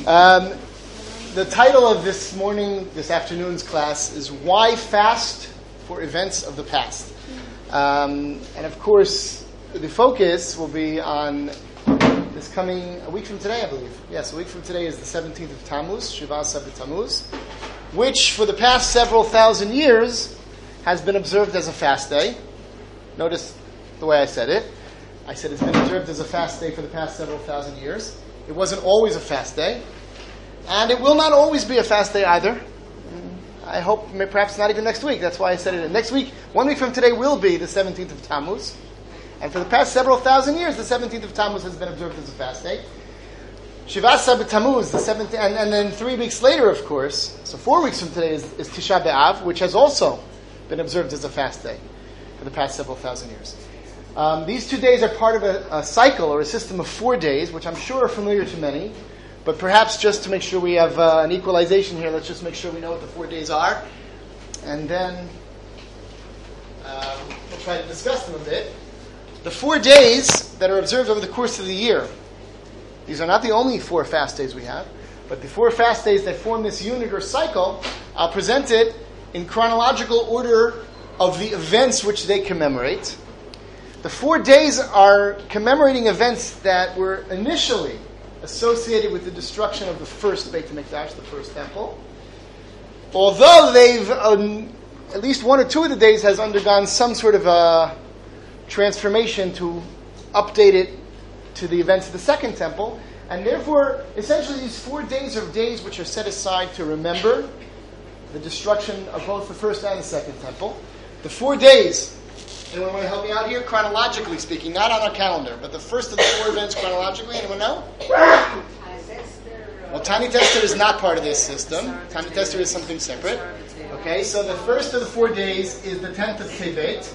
Um, the title of this afternoon's class is Why Fast for Events of the Past? And of course, the focus will be on this coming, a week from today, I believe. Yes, a week from today is the 17th of Tammuz, Shivas Tammuz, which for the past several thousand years has been observed as a fast day. Notice the way I said it. I said it's been observed as a fast day for the past several thousand years. It wasn't always a fast day. And it will not always be a fast day either. I hope perhaps not even next week. That's why I said it. Next week, 1 week from today, will be the 17th of Tammuz. And for the past several thousand years, the 17th of Tammuz has been observed as a fast day. Shivas Tammuz, the 17th, and then 3 weeks later, of course, so 4 weeks from today is Tisha B'Av, which has also been observed as a fast day for the past several thousand years. These 2 days are part of a cycle or a system of 4 days, which I'm sure are familiar to many. But perhaps just to make sure we have an equalization here, let's just make sure we know what the 4 days are. And then we'll try to discuss them a bit. The 4 days that are observed over the course of the year, these are not the only 4 fast days we have, but the 4 fast days that form this unit or cycle, I'll present it in chronological order of the events which they commemorate. The 4 days are commemorating events that were initially associated with the destruction of the first Beit HaMikdash, the first temple. Although they've, at least 1 or 2 of the days has undergone some sort of a transformation to update it to the events of the second temple. And therefore, essentially these 4 days are days which are set aside to remember the destruction of both the first and the second temple. The 4 days, anyone want to help me out here? Chronologically speaking, not on our calendar, but the first of the 4 events chronologically, anyone know? Well, Tani Tester is not part of this system. Tani Tester is something separate. Okay, so the first of the 4 days is the 10th of Tevet.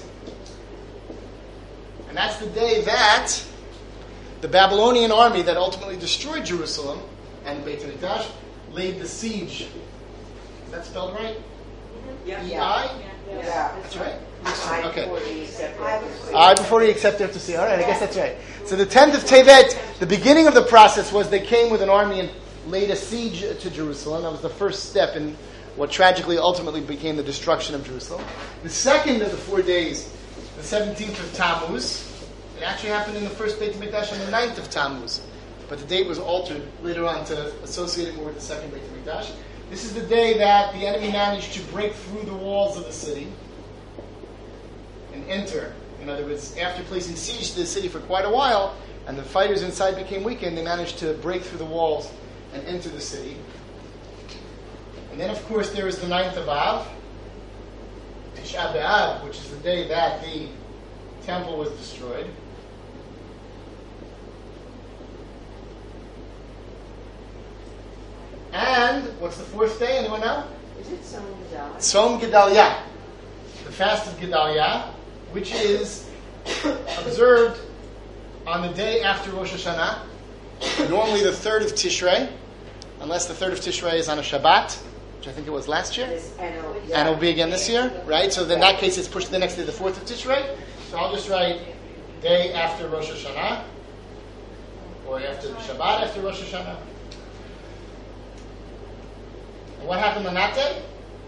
And that's the day that the Babylonian army that ultimately destroyed Jerusalem and Beit HaMikdash laid the siege. Is that spelled right? Yeah. E-I? Yeah. That's right. Okay. I before he accepted to see. All right, I guess that's right. So the 10th of Tevet, the beginning of the process was they came with an army and laid a siege to Jerusalem. That was the first step in what tragically ultimately became the destruction of Jerusalem. The second of the 4 days, the 17th of Tammuz, it actually happened in the first Beit HaMikdash on the 9th of Tammuz. But the date was altered later on to associate it more with the second Beit HaMikdash. This is the day that the enemy managed to break through the walls of the city and enter. In other words, after placing siege to the city for quite a while, and the fighters inside became weakened, they managed to break through the walls and enter the city. And then, of course, there is the 9th of Av, Tisha B'Av, which is the day that the temple was destroyed. And what's the 4th day? Anyone know? Is it Tzom Gedalia? Tzom Gedalia, the fast of Gedalia, which is observed on the day after Rosh Hashanah, normally the 3rd of Tishrei, unless the 3rd of Tishrei is on a Shabbat, which I think it was last year, and it will be again this year, right? So in that case, it's pushed to the next day, the 4th of Tishrei. So I'll just write day after Rosh Hashanah, or after the Shabbat after Rosh Hashanah. And what happened on that day?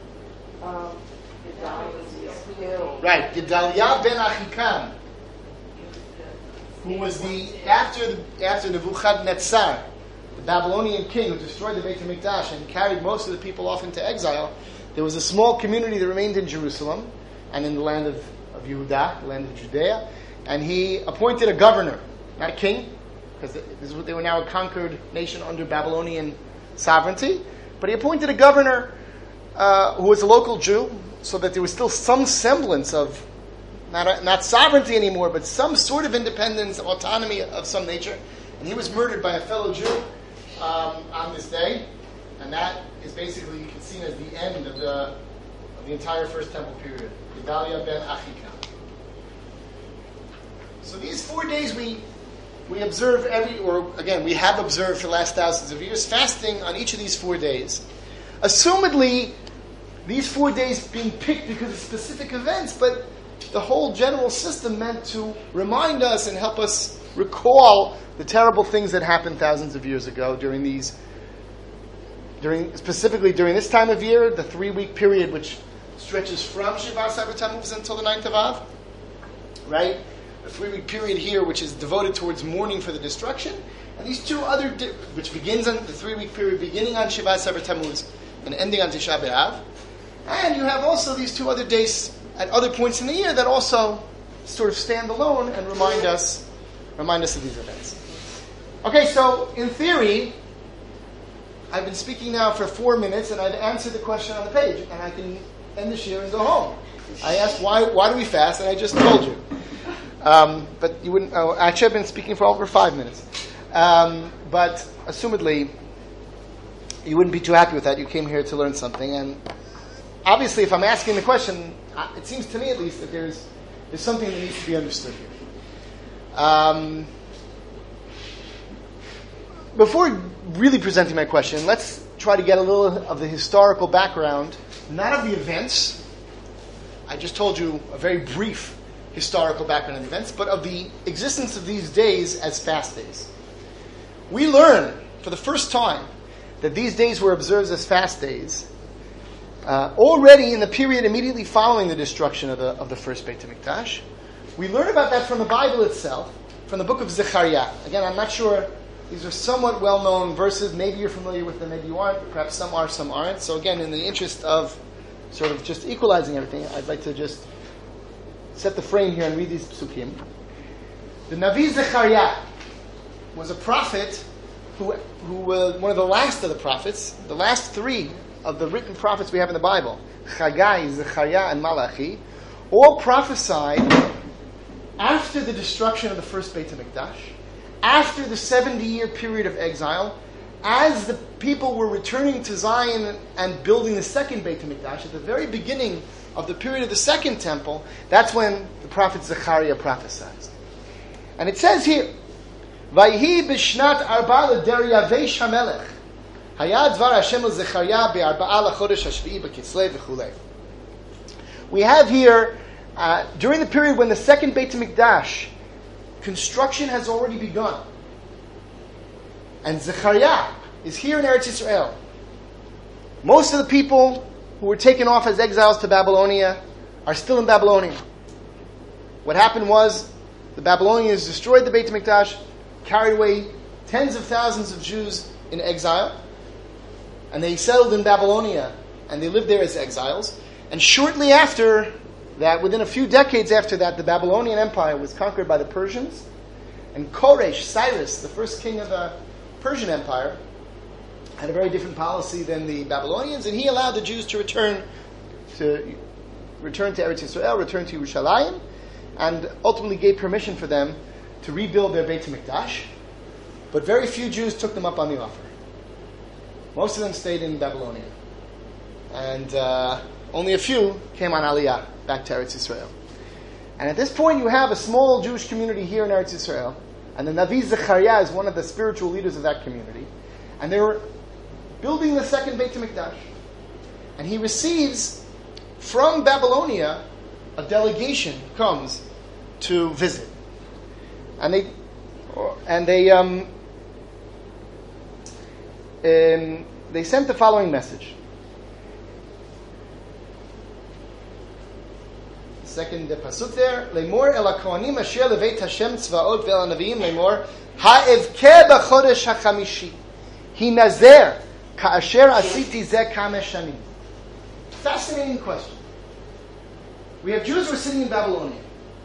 Right, Gedalia ben Achikam, who was after Nebuchadnezzar, the Babylonian king who destroyed the Beit HaMikdash and carried most of the people off into exile. There was a small community that remained in Jerusalem and in the land of Yehudah, the land of Judea, and he appointed a governor, not a king, because they were now a conquered nation under Babylonian sovereignty. But he appointed a governor who was a local Jew, so that there was still some semblance of, not sovereignty anymore, but some sort of independence, autonomy of some nature. And he was murdered by a fellow Jew on this day. And that is basically, you can see as the end of the entire First Temple period. Gedalia ben Achikam. So these 4 days we observe we have observed for the last thousands of years, fasting on each of these 4 days. Assumedly, these 4 days being picked because of specific events, but the whole general system meant to remind us and help us recall the terrible things that happened thousands of years ago during these specifically during this time of year, the 3-week period which stretches from Shivat Sefer Tammuz until the 9th of Av, right? The 3-week period here which is devoted towards mourning for the destruction, and these two other, which begins on the 3-week period beginning on Shivat Sefer Tammuz and ending on Tisha B'Av, and you have also these two other days at other points in the year that also sort of stand alone and remind us of these events. Okay, so in theory, I've been speaking now for 4 minutes, and I've answered the question on the page, and I can end the shir and go home. I asked why do we fast, and I just told you. But you wouldn't. Oh, actually, I've been speaking for over 5 minutes. But assumedly, you wouldn't be too happy with that. You came here to learn something, and obviously, if I'm asking the question, it seems to me at least that there's something that needs to be understood here. Before really presenting my question, let's try to get a little of the historical background, not of the events. I just told you a very brief historical background of the events, but of the existence of these days as fast days. We learn for the first time that these days were observed as fast days already in the period immediately following the destruction of the first Beit HaMikdash. We learn about that from the Bible itself, from the book of Zechariah. Again, I'm not sure. These are somewhat well-known verses. Maybe you're familiar with them, maybe you aren't. Perhaps some are, some aren't. So again, in the interest of sort of just equalizing everything, I'd like to just set the frame here and read these psukim. The Navi Zechariah was a prophet who was one of the last of the prophets, the last 3 of the written prophets we have in the Bible. Haggai, Zechariah, and Malachi, all prophesied after the destruction of the first Beit HaMikdash, after the 70-year period of exile, as the people were returning to Zion and building the second Beit HaMikdash, at the very beginning of the period of the second temple, that's when the prophet Zechariah prophesied. And it says here, Vayhi b'shnat arba l'Daryavesh HaMelech, Hayad dvar Hashem l'Zechariah be'arba'a l'chodesh hashvi'i b'kitzlei v'chulei. We have here, during the period when the second Beit HaMikdash construction has already begun. And Zechariah is here in Eretz Yisrael. Most of the people who were taken off as exiles to Babylonia are still in Babylonia. What happened was the Babylonians destroyed the Beit HaMikdash, carried away tens of thousands of Jews in exile, and they settled in Babylonia, and they lived there as exiles. And shortly after that, within a few decades after that, the Babylonian Empire was conquered by the Persians, and Koresh, Cyrus, the first king of the Persian Empire, had a very different policy than the Babylonians, and he allowed the Jews to return to Eretz Yisrael, return to Yerushalayim, and ultimately gave permission for them to rebuild their Beit HaMikdash. But very few Jews took them up on the offer. Most of them stayed in Babylonia. And only a few came on Aliyah back to Eretz Yisrael. And at this point you have a small Jewish community here in Eretz Yisrael, and the Navi Zechariah is one of the spiritual leaders of that community, and they were building the second Beit HaMikdash. And he receives from Babylonia a delegation comes to visit. And they sent the following message. Second pasuk there, Lemor el hakohanim asher leveit Hashem tzvaot ve'el hanaviim lemor ha'evkeh b'chodesh hachamishi hinazer ka'asher asiti zeh kamesh shanim. Fascinating question. We have Jews who are sitting in Babylonia,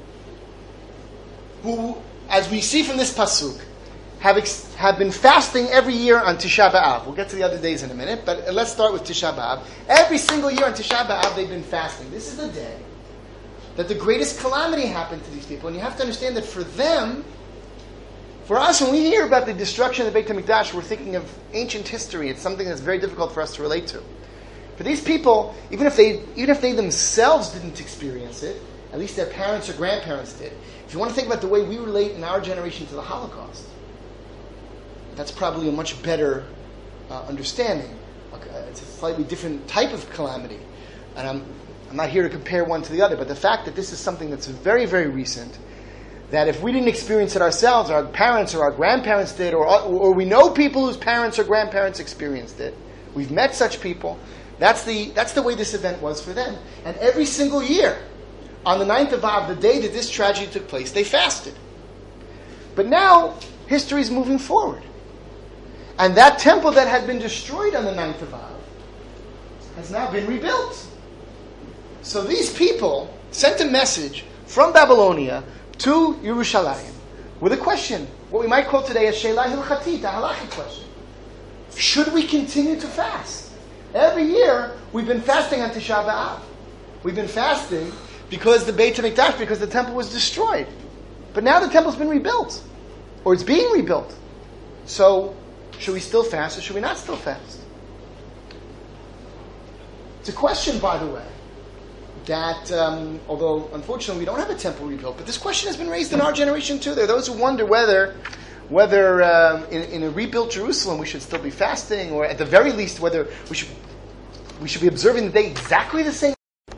who, as we see from this pasuk, have been fasting every year on Tisha B'Av. We'll get to the other days in a minute, but let's start with Tisha B'Av. Every single year on Tisha B'Av they've been fasting. This is the day that the greatest calamity happened to these people. And you have to understand that for them, for us, when we hear about the destruction of the Beit HaMikdash, we're thinking of ancient history. It's something that's very difficult for us to relate to. For these people, even if they themselves didn't experience it, at least their parents or grandparents did. If you want to think about the way we relate in our generation to the Holocaust, that's probably a much better understanding. It's a slightly different type of calamity. And I'm not here to compare one to the other, but the fact that this is something that's very, very recent, that if we didn't experience it ourselves, our parents or our grandparents did, or we know people whose parents or grandparents experienced it, We've met such people. That's the way this event was for them. And every single year, on the 9th of Av, the day that this tragedy took place, they fasted. But now, history is moving forward. And that temple that had been destroyed on the 9th of Av has now been rebuilt. So these people sent a message from Babylonia to Yerushalayim with a question, what we might call today a Sheila Hilchatit, a halachic question. Should we continue to fast? Every year, we've been fasting on Tisha B'Av. We've been fasting because the Beit HaMikdash, because the temple was destroyed. But now the temple's been rebuilt. Or it's being rebuilt. So, should we still fast or should we not still fast? It's a question, by the way, that, although unfortunately we don't have a temple rebuilt, but this question has been raised in our generation too. There are those who wonder whether in a rebuilt Jerusalem we should still be fasting, or at the very least whether we should be observing the day exactly the same.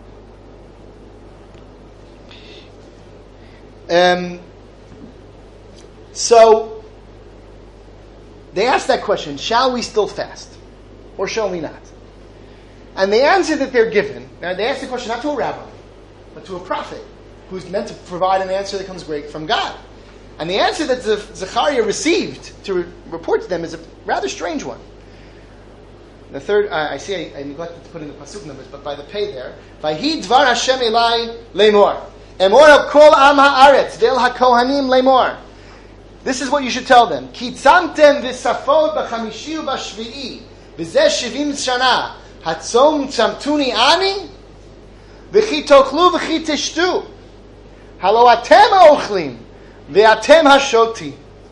So they asked that question: shall we still fast, or shall we not? And the answer that they're given, now they asked the question not to a rabbi, but to a prophet, who's meant to provide an answer that comes great from God. And the answer that Zechariah received to report to them is a rather strange one. The third, I neglected to put in the pasuk numbers, but by the pay there, Vayhi dvar Hashem elai lemor, emor el kol am haaretz ve'el hakohanim lemor. This is what you should tell them: Ki tzamtem v'safot b'chamishi u'b'shvi'i v'zeh 70 shana hatzom tzamtuni ani v'chi tochlu v'chi tishtu halo atem ha'ochlim v'atem hashoti.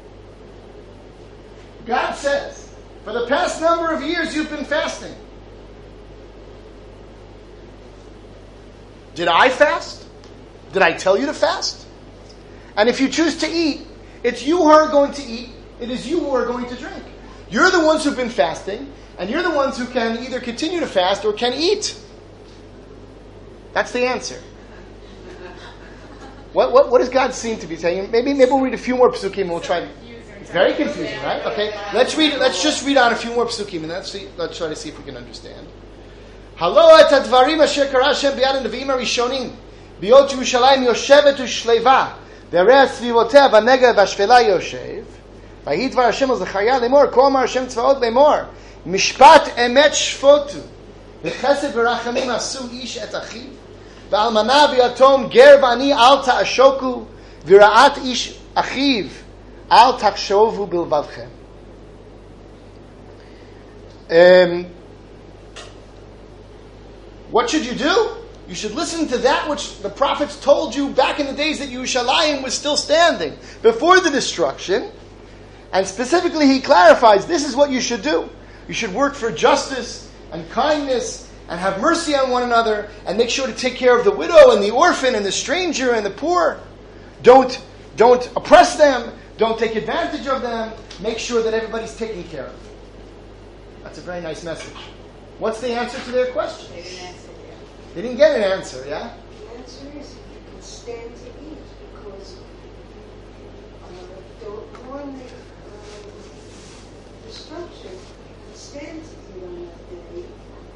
God says, for the past number of years you've been fasting. Did I fast? Did I tell you to fast? And if you choose to eat, it's you who are going to eat. It is you who are going to drink. You're the ones who've been fasting, and you're the ones who can either continue to fast or can eat. That's the answer. What does God seem to be saying? Maybe we'll read a few more psukim and we'll try. It's very confusing, right? Okay, let's just read on a few more psukim and let's try to see if we can understand. Halo et advarim asher kara Hashem b'yad hanavim harishonim b'yot Yerushalayim yoshevet u'shleva v'arei tzvivotea v'negev v'ashfela yoshev v'hi dvar Hashem al Zechariah lemor kol amar Hashem tzvaot lemor mishpat emet shfotu v'chesed v'rachamim asu ish et achiv v'almana v'yatom ger v'ani al ta'ashoku v'ra'at ish achiv al takshovu bilvavchem. What should you do? You should listen to that which the prophets told you back in the days that Yerushalayim was still standing, before the destruction. And specifically he clarifies, this is what you should do. You should work for justice and kindness and have mercy on one another and make sure to take care of the widow and the orphan and the stranger and the poor. Don't oppress them. Don't take advantage of them. Make sure that everybody's taken care of. That's a very nice message. What's the answer to their question? They didn't answer yet. They didn't get an answer, yeah? The answer is you can stand to eat because during the destruction, you can stand to eat on that day,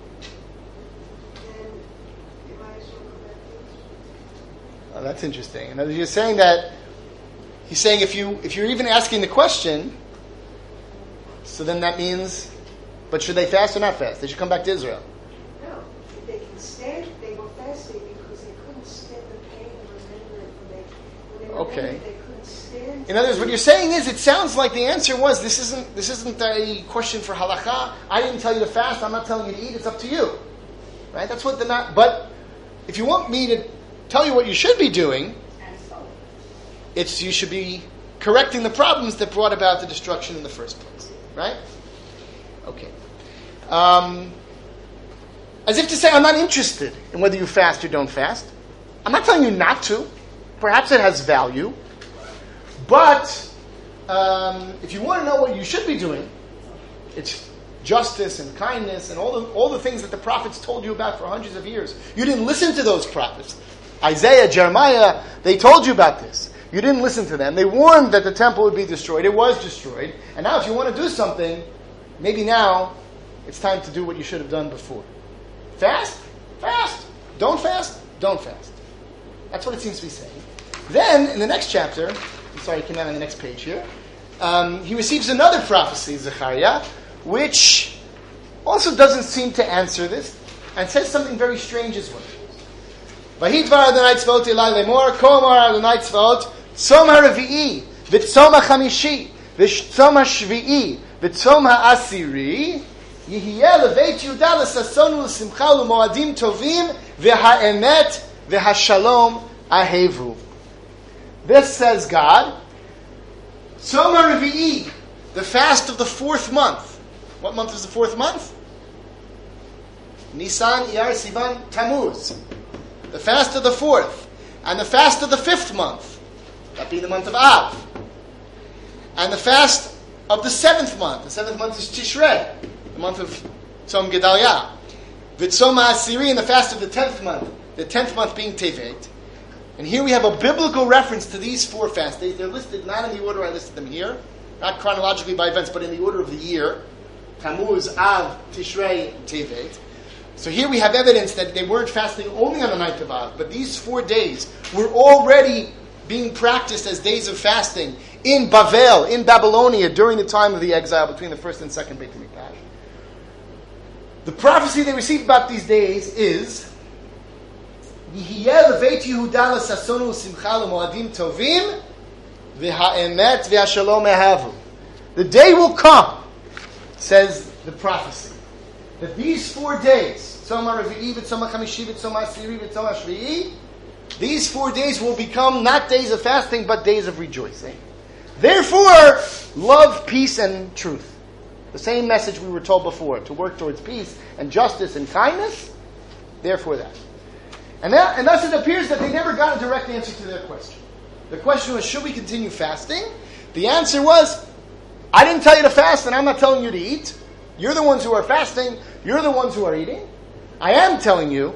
then you might as well go back to Israel. Oh, that's interesting. And you're saying that he's saying if you're even asking the question, so then that means, but should they fast or not fast? They should come back to Israel. No, if they can stand, they were fasting because they couldn't stand the pain of remembering when they Okay. they couldn't stand. In other words, what you're saying is, it sounds like the answer was, this isn't a question for halakha. I didn't tell you to fast. I'm not telling you to eat. It's up to you, right? That's what But if you want me to tell you what you should be doing, it's you should be correcting the problems that brought about the destruction in the first place, right? Okay. As if to say, I'm not interested in whether you fast or don't fast. I'm not telling you not to. Perhaps it has value. But if you want to know what you should be doing, it's justice and kindness and all the things that the prophets told you about for hundreds of years. You didn't listen to those prophets. Isaiah, Jeremiah, they told you about this. You didn't listen to them. They warned that the temple would be destroyed. It was destroyed. And now if you want to do something, maybe now it's time to do what you should have done before. Fast? Fast. Don't fast? Don't fast. That's what it seems to be saying. Then, in the next chapter, I'm sorry, it came out on the next page here, he receives another prophecy, Zechariah, which also doesn't seem to answer this, and says something very strange as well. Vahidvar Adonai Tzvaot Elai Lemor, Ko Amar Adonai Tzvaot, Tzom HaRevi'i, V'Tzom HaChamishi, V'Tzom HaShvi'i, V'Tzom HaAsiri, Yihiyeh Leveit Yehuda L'Sason U'Simcha U'Moadim Tovim, V'Ha'emet V'Hashalom Ahevu. This, says God, Tzom HaRevi'i, the fast of the 4th month. What month is the 4th month? Nisan, Iyar, Sivan, Tammuz. The fast of the 4th. And the fast of the 5th month. That being the month of Av. And the fast of the 7th month. The 7th month is Tishrei, the month of Tzom Gedalia. V'Tzom HaAsiri, and the fast of the 10th month. The 10th month being Tevet. And here we have a biblical reference to these 4 fast days. They're listed not in the order I listed them here. Not chronologically by events, but in the order of the year. Tammuz, Av, Tishrei, and Tevet. So here we have evidence that they weren't fasting only on the 9th of Av, but these 4 days were already being practiced as days of fasting in Bavel, in Babylonia, during the time of the exile between the 1st and 2nd Beit HaMikdash. The prophecy they received about these days is Yihiyeh Leveit Yehuda L'Sason U'Simcha L'Moadim Tovim V'Ha'emet V'Hashalom Ehavu. The day will come, says the prophecy, that these 4 days, Tzom HaRevi'i, V'Tzom HaChamishi, V'Tzom HaAsiri, V'Tzom HaShvi'i, these 4 days will become not days of fasting, but days of rejoicing. Therefore, love, peace, and truth. The same message we were told before, to work towards peace and justice and kindness. Therefore that. And thus it appears that they never got a direct answer to their question. The question was, should we continue fasting? The answer was, I didn't tell you to fast, and I'm not telling you to eat. You're the ones who are fasting. You're the ones who are eating. I am telling you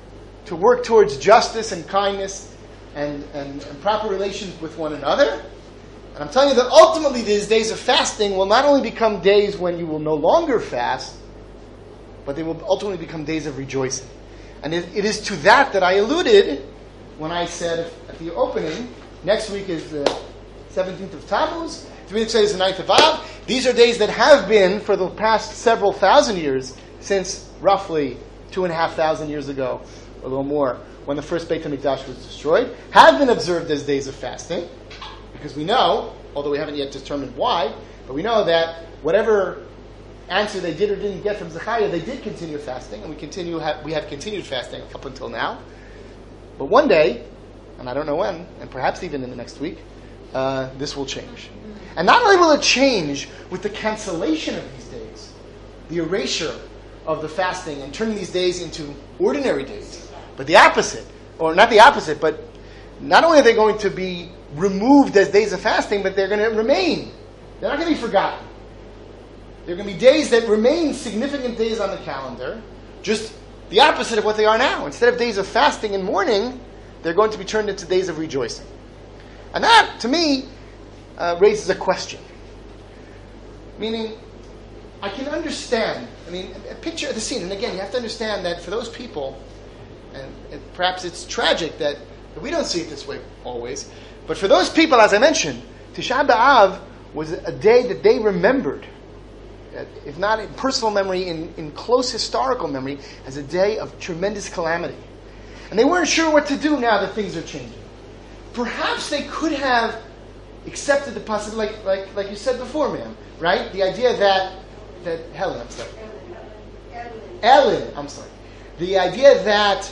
to work towards justice and kindness and proper relations with one another. And I'm telling you that ultimately these days of fasting will not only become days when you will no longer fast, but they will ultimately become days of rejoicing. And it is to that I alluded when I said at the opening, next week is the 17th of Tammuz, 3 weeks later is the 9th of Av. These are days that have been, for the past several thousand years, since roughly 2,500 years ago, a little more, when the first Beit HaMikdash was destroyed, have been observed as days of fasting, because we know, although we haven't yet determined why, but we know that whatever answer they did or didn't get from Zechariah, they did continue fasting, and we have continued fasting up until now. But one day, and I don't know when, and perhaps even in the next week, this will change. And not only will it change with the cancellation of these days, the erasure of the fasting and turning these days into ordinary days, but the opposite, or not the opposite, but not only are they going to be removed as days of fasting, but they're going to remain. They're not going to be forgotten. They're going to be days that remain significant days on the calendar, just the opposite of what they are now. Instead of days of fasting and mourning, they're going to be turned into days of rejoicing. And that, to me, raises a question. Meaning, I can understand, picture the scene, and again, you have to understand that for those people, and perhaps it's tragic that we don't see it this way always, but for those people, as I mentioned, Tisha B'Av was a day that they remembered, if not in personal memory, in close historical memory, as a day of tremendous calamity. And they weren't sure what to do now that things are changing. Perhaps they could have accepted the possibility, like you said before, ma'am, right? The idea that Helen, I'm sorry. Ellen, I'm sorry. The idea that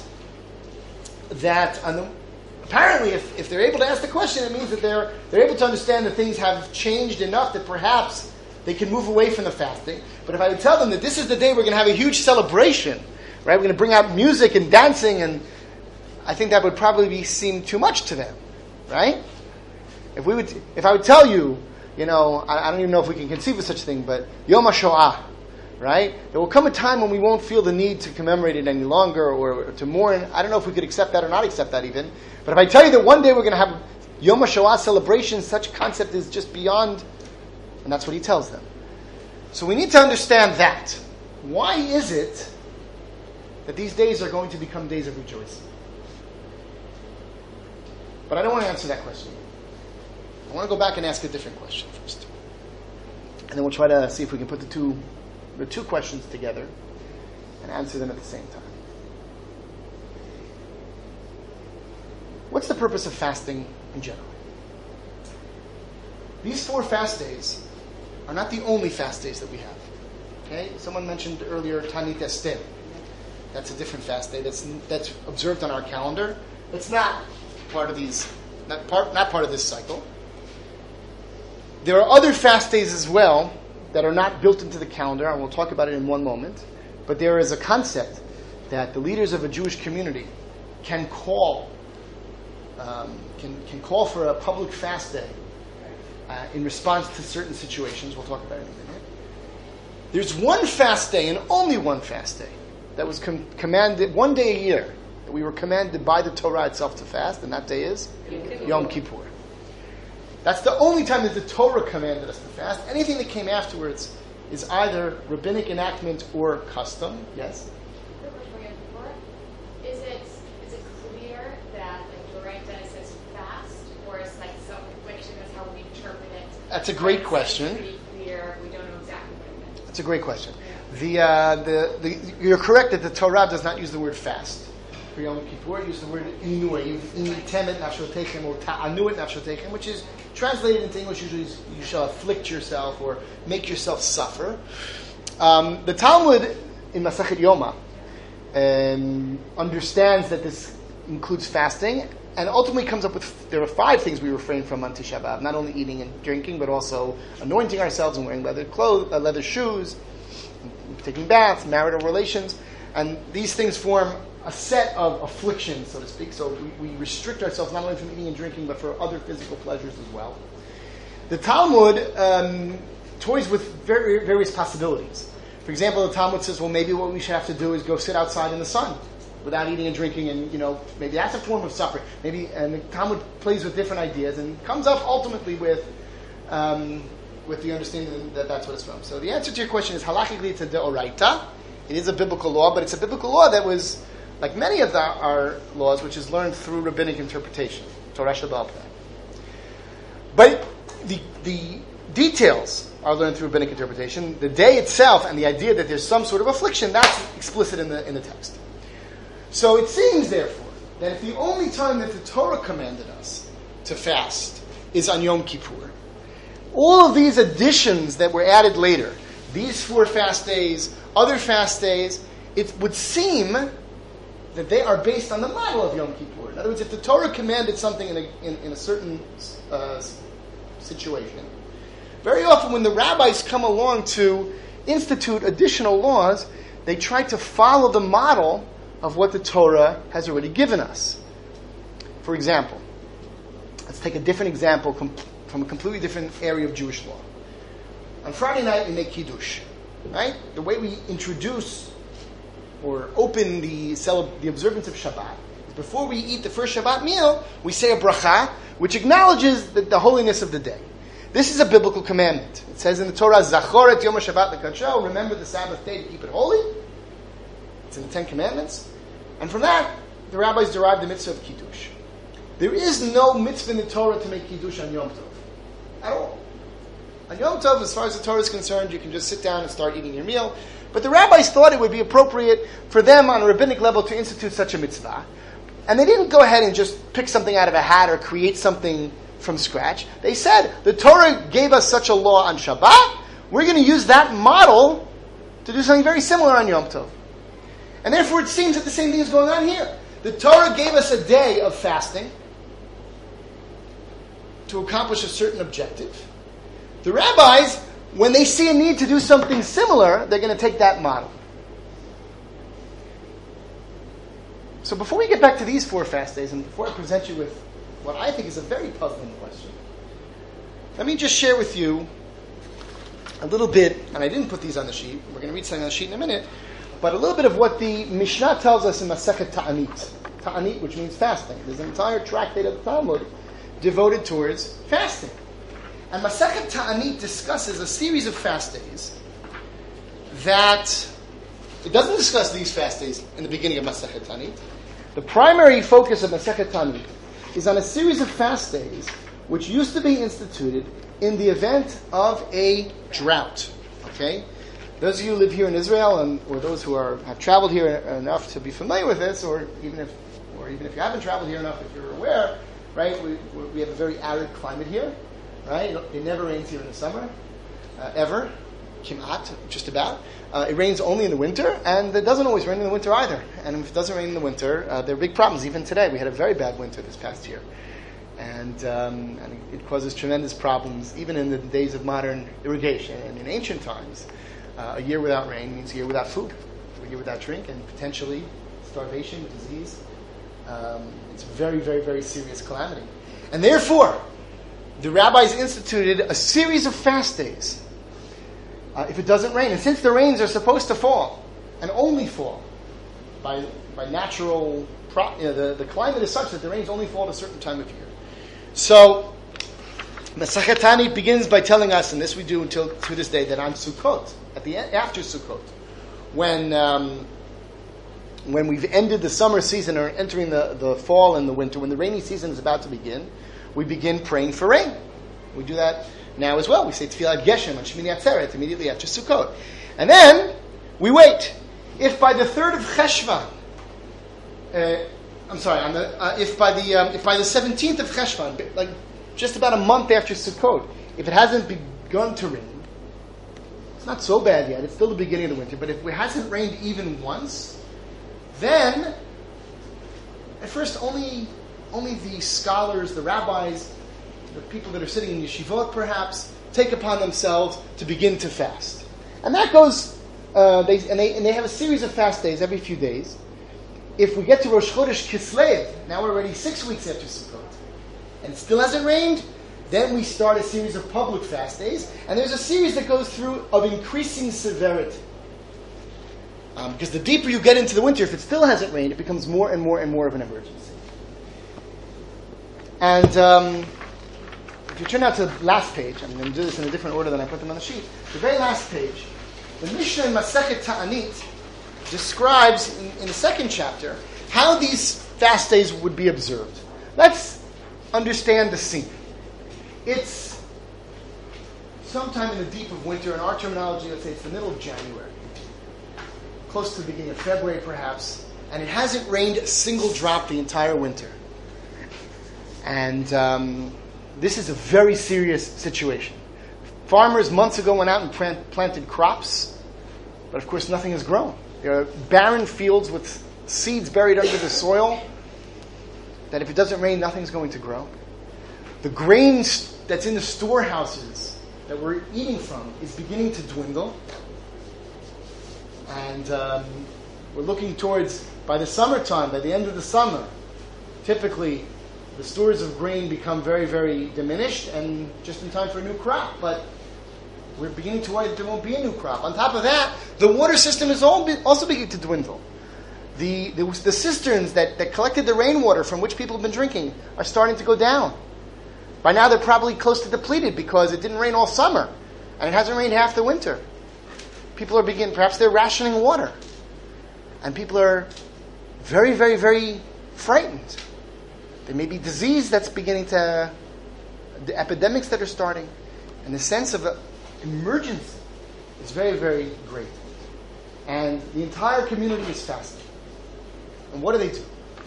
apparently, if they're able to ask the question, it means that they're able to understand that things have changed enough that perhaps they can move away from the fasting. But if I would tell them that this is the day we're going to have a huge celebration, right? We're going to bring out music and dancing, and I think that would probably seem too much to them, right? If I would tell you, I don't even know if we can conceive of such a thing, but Yom HaShoah, right? There will come a time when we won't feel the need to commemorate it any longer or to mourn. I don't know if we could accept that or not accept that even. But if I tell you that one day we're going to have Yom HaShoah celebration, such concept is just beyond, and that's what he tells them. So we need to understand that. why is it that these days are going to become days of rejoicing? But I don't want to answer that question. I want to go back and ask a different question first. And then we'll try to see if we can put the two questions together and answer them at the same time. What's the purpose of fasting in general? These 4 fast days are not the only fast days that we have. Okay? Someone mentioned earlier Tanit Esther. That's a different fast day that's observed on our calendar. It's not part of these, not part of this cycle. There are other fast days as well that are not built into the calendar, and we'll talk about it in one moment. But there is a concept that the leaders of a Jewish community can call for a public fast day in response to certain situations. We'll talk about it in a minute. There's one fast day, and only one fast day, that was commanded, one day a year, that we were commanded by the Torah itself to fast, and that day is Yom Kippur. That's the only time that the Torah commanded us to fast. Anything that came afterwards is either rabbinic enactment or custom. Yes? Is it clear that the Doraita says fast, or is like some confliction as how we interpret it? That's a great question. It's pretty clear. We don't know exactly what it meant. That's a great question. You're correct that the Torah does not use the word fast. For Yom Kippur, it uses the word inuah, temet nafshotechem, or ta'anuet nafshotechem, which is translated into English usually is, you shall afflict yourself or make yourself suffer. The Talmud in Masachet Yoma understands that this includes fasting, and ultimately comes up with, there are 5 things we refrain from on Tisha B'Av, not only eating and drinking, but also anointing ourselves and wearing leather clothes, leather shoes, taking baths, marital relations, and these things form a set of afflictions, so to speak. So we restrict ourselves not only from eating and drinking, but for other physical pleasures as well. The Talmud toys with various possibilities. For example, the Talmud says, well, maybe what we should have to do is go sit outside in the sun without eating and drinking, and maybe that's a form of suffering. And the Talmud plays with different ideas and comes up ultimately with the understanding that that's what it's from. So the answer to your question is halachically it's a deoraita. It is a biblical law, but it's a biblical law that was, like many of our laws, which is learned through rabbinic interpretation, Torah Sheba'al Peh. But the details are learned through rabbinic interpretation. The day itself and the idea that there's some sort of affliction, that's explicit in the text. So it seems, therefore, that if the only time that the Torah commanded us to fast is on Yom Kippur, all of these additions that were added later, these 4 fast days, other fast days, it would seem that they are based on the model of Yom Kippur. In other words, if the Torah commanded something in a certain situation, very often when the rabbis come along to institute additional laws, they try to follow the model of what the Torah has already given us. For example, let's take a different example from a completely different area of Jewish law. On Friday night, we make Kiddush. Right? The way we introduce or open the observance of Shabbat is before we eat the first Shabbat meal, we say a bracha, which acknowledges the holiness of the day. This is a biblical commandment. It says in the Torah, Zachor et Yom HaShabbat l'kadsho, remember the Sabbath day to keep it holy. It's in the 10 Commandments. And from that, the rabbis derive the mitzvah of Kiddush. There is no mitzvah in the Torah to make Kiddush on Yom Tov. At all. On Yom Tov, as far as the Torah is concerned, you can just sit down and start eating your meal. But the rabbis thought it would be appropriate for them on a rabbinic level to institute such a mitzvah. And they didn't go ahead and just pick something out of a hat or create something from scratch. They said, the Torah gave us such a law on Shabbat, we're going to use that model to do something very similar on Yom Tov. And therefore it seems that the same thing is going on here. The Torah gave us a day of fasting to accomplish a certain objective. The rabbis, when they see a need to do something similar, they're going to take that model. So before we get back to these 4 fast days, and before I present you with what I think is a very puzzling question, let me just share with you a little bit, and I didn't put these on the sheet, we're going to read something on the sheet in a minute, but a little bit of what the Mishnah tells us in Masechet Ta'anit. Ta'anit, which means fasting. There's an entire tractate of the Talmud devoted towards fasting. And Masechet Ta'anit discusses a series of fast days that It doesn't discuss these fast days in the beginning of Masechet Tanit. The primary focus of Masechet Tanit is on a series of fast days which used to be instituted in the event of a drought. Okay? Those of you who live here in Israel, or those who have traveled here enough to be familiar with this, or even if you haven't traveled here enough, if you're aware, right? We have a very arid climate here, right? It never rains here in the summer, ever, kimat, just about. It rains only in the winter, and it doesn't always rain in the winter either. And if it doesn't rain in the winter, there are big problems. Even today, we had a very bad winter this past year. And it causes tremendous problems, even in the days of modern irrigation. And in ancient times, a year without rain means a year without food, a year without drink, and potentially starvation, disease. It's a very, very, very serious calamity. And therefore, the rabbis instituted a series of fast days if it doesn't rain. And since the rains are supposed to fall, and only fall, by natural, the climate is such that the rains only fall at a certain time of year. So, Masechet Tanit begins by telling us, and this we do until to this day, that on Sukkot, after Sukkot, when we've ended the summer season or entering the fall and the winter, when the rainy season is about to begin, we begin praying for rain. We do that now as well. We say Tfilat Geshem on Shemini Atzeret immediately after Sukkot. And then we wait. If by the 3rd of Cheshvan, if by the 17th of Cheshvan, like just about a month after Sukkot, if it hasn't begun to rain, it's not so bad yet. It's still the beginning of the winter. But if it hasn't rained even once, then at first only the scholars, the rabbis, the people that are sitting in yeshivot perhaps, take upon themselves to begin to fast. And that goes, they have a series of fast days every few days. If we get to Rosh Chodesh Kislev, now we're already 6 weeks after Sukkot, and it still hasn't rained, then we start a series of public fast days, and there's a series that goes through of increasing severity. Because the deeper you get into the winter, if it still hasn't rained, it becomes more and more and more of an emergency. And if you turn out to the last page, I'm going to do this in a different order than I put them on the sheet. The very last page, the Mishnah in Masechet Ta'anit describes in the second chapter how these fast days would be observed. Let's understand the scene. It's sometime in the deep of winter. In our terminology, let's say it's the middle of January, close to the beginning of February perhaps, and it hasn't rained a single drop the entire winter. And this is a very serious situation. Farmers months ago went out and planted crops, but of course nothing has grown. There are barren fields with seeds buried under the soil that if it doesn't rain, nothing's going to grow. The grain that's in the storehouses that we're eating from is beginning to dwindle. And we're looking towards, by the summertime, by the end of the summer, typically the stores of grain become very, very diminished and just in time for a new crop. But we're beginning to worry that there won't be a new crop. On top of that, the water system is also beginning to dwindle. The cisterns that collected the rainwater from which people have been drinking are starting to go down. By now they're probably close to depleted because it didn't rain all summer and it hasn't rained half the winter. People are perhaps they're rationing water. And people are very, very, very frightened. There may be disease that's beginning the epidemics that are starting. And the sense of emergency is very, very great. And the entire community is fasting. And what do?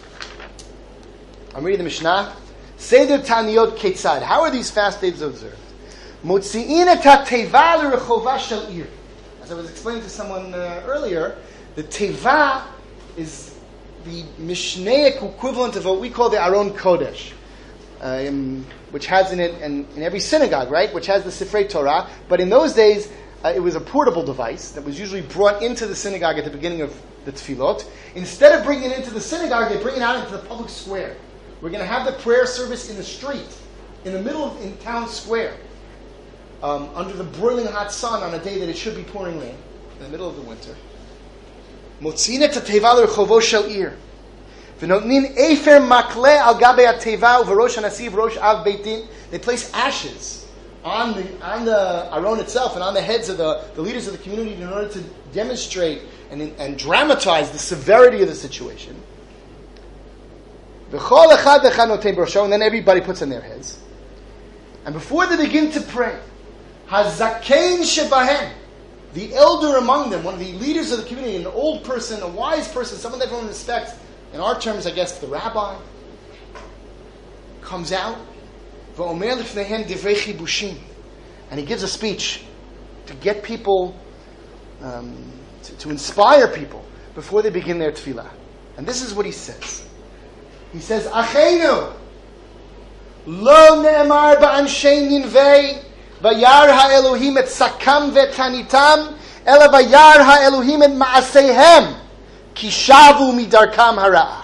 I'm reading the Mishnah. Seder Taniyot Ketzad. How are these fast days observed? Motzi'in et ha-teva l'rechova shel ir. As I was explaining to someone earlier, the teva is the Mishnaic equivalent of what we call the Aron Kodesh, which has in it, and in every synagogue, right, which has the Sifrei Torah. But in those days, it was a portable device that was usually brought into the synagogue at the beginning of the tefillot. Instead of bringing it into the synagogue, they bring it out into the public square. We're going to have the prayer service in the street, in the middle of in town square, under the broiling hot sun on a day that it should be pouring rain, in the middle of the winter. Motzi'in et ha-teva l'rechovo shel ir. V'notnin efer makle al gabe ha-teva u'v'rosh hanasi v'rosh av beitin. They place ashes on the Aron itself and on the heads of the leaders of the community in order to demonstrate and dramatize the severity of the situation. And then everybody puts on their heads. And before they begin to pray, Hazakein shebahem, the elder among them, one of the leaders of the community, an old person, a wise person, someone that everyone respects, in our terms, I guess, the rabbi, comes out, and he gives a speech to get people, to inspire people before they begin their tefillah. And this is what he says. He says, Acheinu, lo ne'emar ba'anshei Ninveh, vayar ha'elohim et sakam ve'tanitam, ela vayar ha'elohim et ma'aseihem, ki shavu midarkam hara'ah.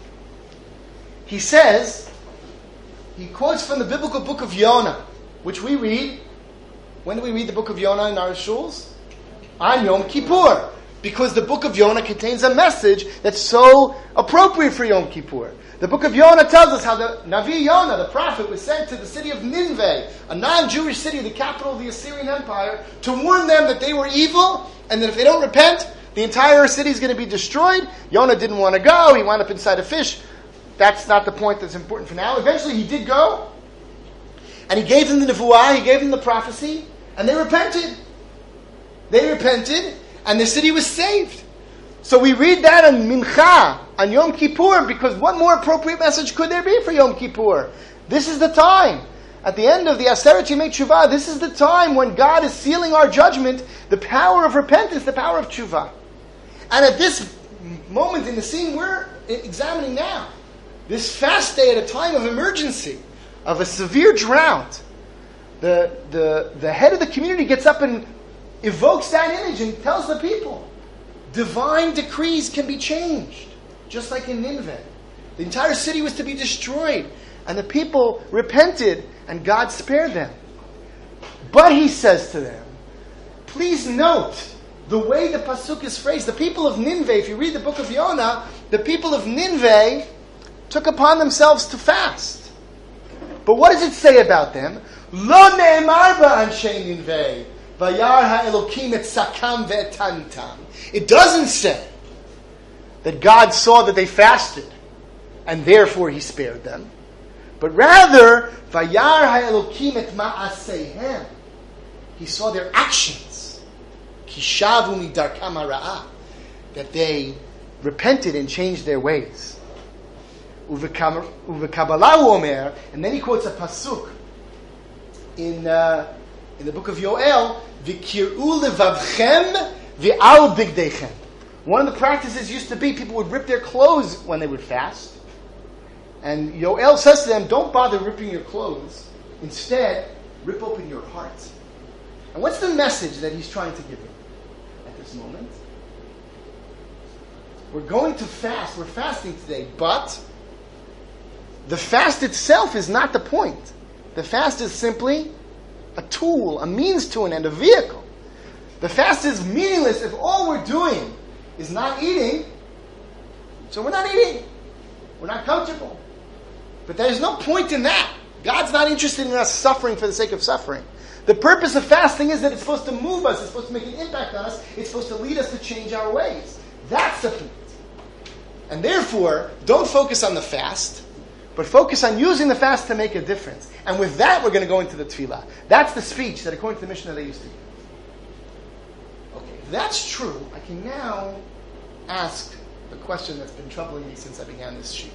He says, he quotes from the biblical book of Yonah, which we read. When do we read the book of Yonah in our shuls? On Yom Kippur. Because the book of Yonah contains a message that's so appropriate for Yom Kippur. The book of Yonah tells us how the Navi Yonah, the prophet, was sent to the city of Nineveh, a non-Jewish city, the capital of the Assyrian Empire, to warn them that they were evil, and that if they don't repent, the entire city is going to be destroyed. Yonah didn't want to go. He wound up inside a fish. That's not the point that's important for now. Eventually he did go, and he gave them the nevuah, he gave them the prophecy, and they repented. They repented, and the city was saved. So we read that on Mincha, on Yom Kippur, because what more appropriate message could there be for Yom Kippur? This is the time. At the end of the Aseret Yemei Tshuva, this is the time when God is sealing our judgment, the power of repentance, the power of Tshuva. And at this moment in the scene we're examining now, this fast day at a time of emergency, of a severe drought, the head of the community gets up and evokes that image and tells the people, divine decrees can be changed, just like in Nineveh. The entire city was to be destroyed, and the people repented, and God spared them. But he says to them, please note the way the pasuk is phrased. The people of Nineveh, if you read the book of Yonah, the people of Nineveh took upon themselves to fast. But what does it say about them? Lo ne'emar ba'anshei Nineveh, vayar ha'elokim et sakam ve'tanitam. It doesn't say that God saw that they fasted, and therefore he spared them. But rather, vayar ha'elokim et ma'aseihem. He saw their actions. Ki shavu midarkam hara'ah. That they repented and changed their ways. Uvekabalahu omer, and then he quotes a pasuk in the book of Yoel, V'kir'u levavchem v'al bigdeichem. One of the practices used to be people would rip their clothes when they would fast. And Yoel says to them, don't bother ripping your clothes. Instead, rip open your heart. And what's the message that he's trying to give them at this moment? We're going to fast. We're fasting today, but the fast itself is not the point. The fast is simply a tool, a means to an end, a vehicle. The fast is meaningless if all we're doing is not eating. So we're not eating. We're not comfortable. But there's no point in that. God's not interested in us suffering for the sake of suffering. The purpose of fasting is that it's supposed to move us. It's supposed to make an impact on us. It's supposed to lead us to change our ways. That's the point. And therefore, don't focus on the fast, but focus on using the fast to make a difference. And with that, we're going to go into the tefillah. That's the speech that, according to the Mishnah, they used to give. Okay, if that's true, I can now ask the question that's been troubling me since I began this sheet.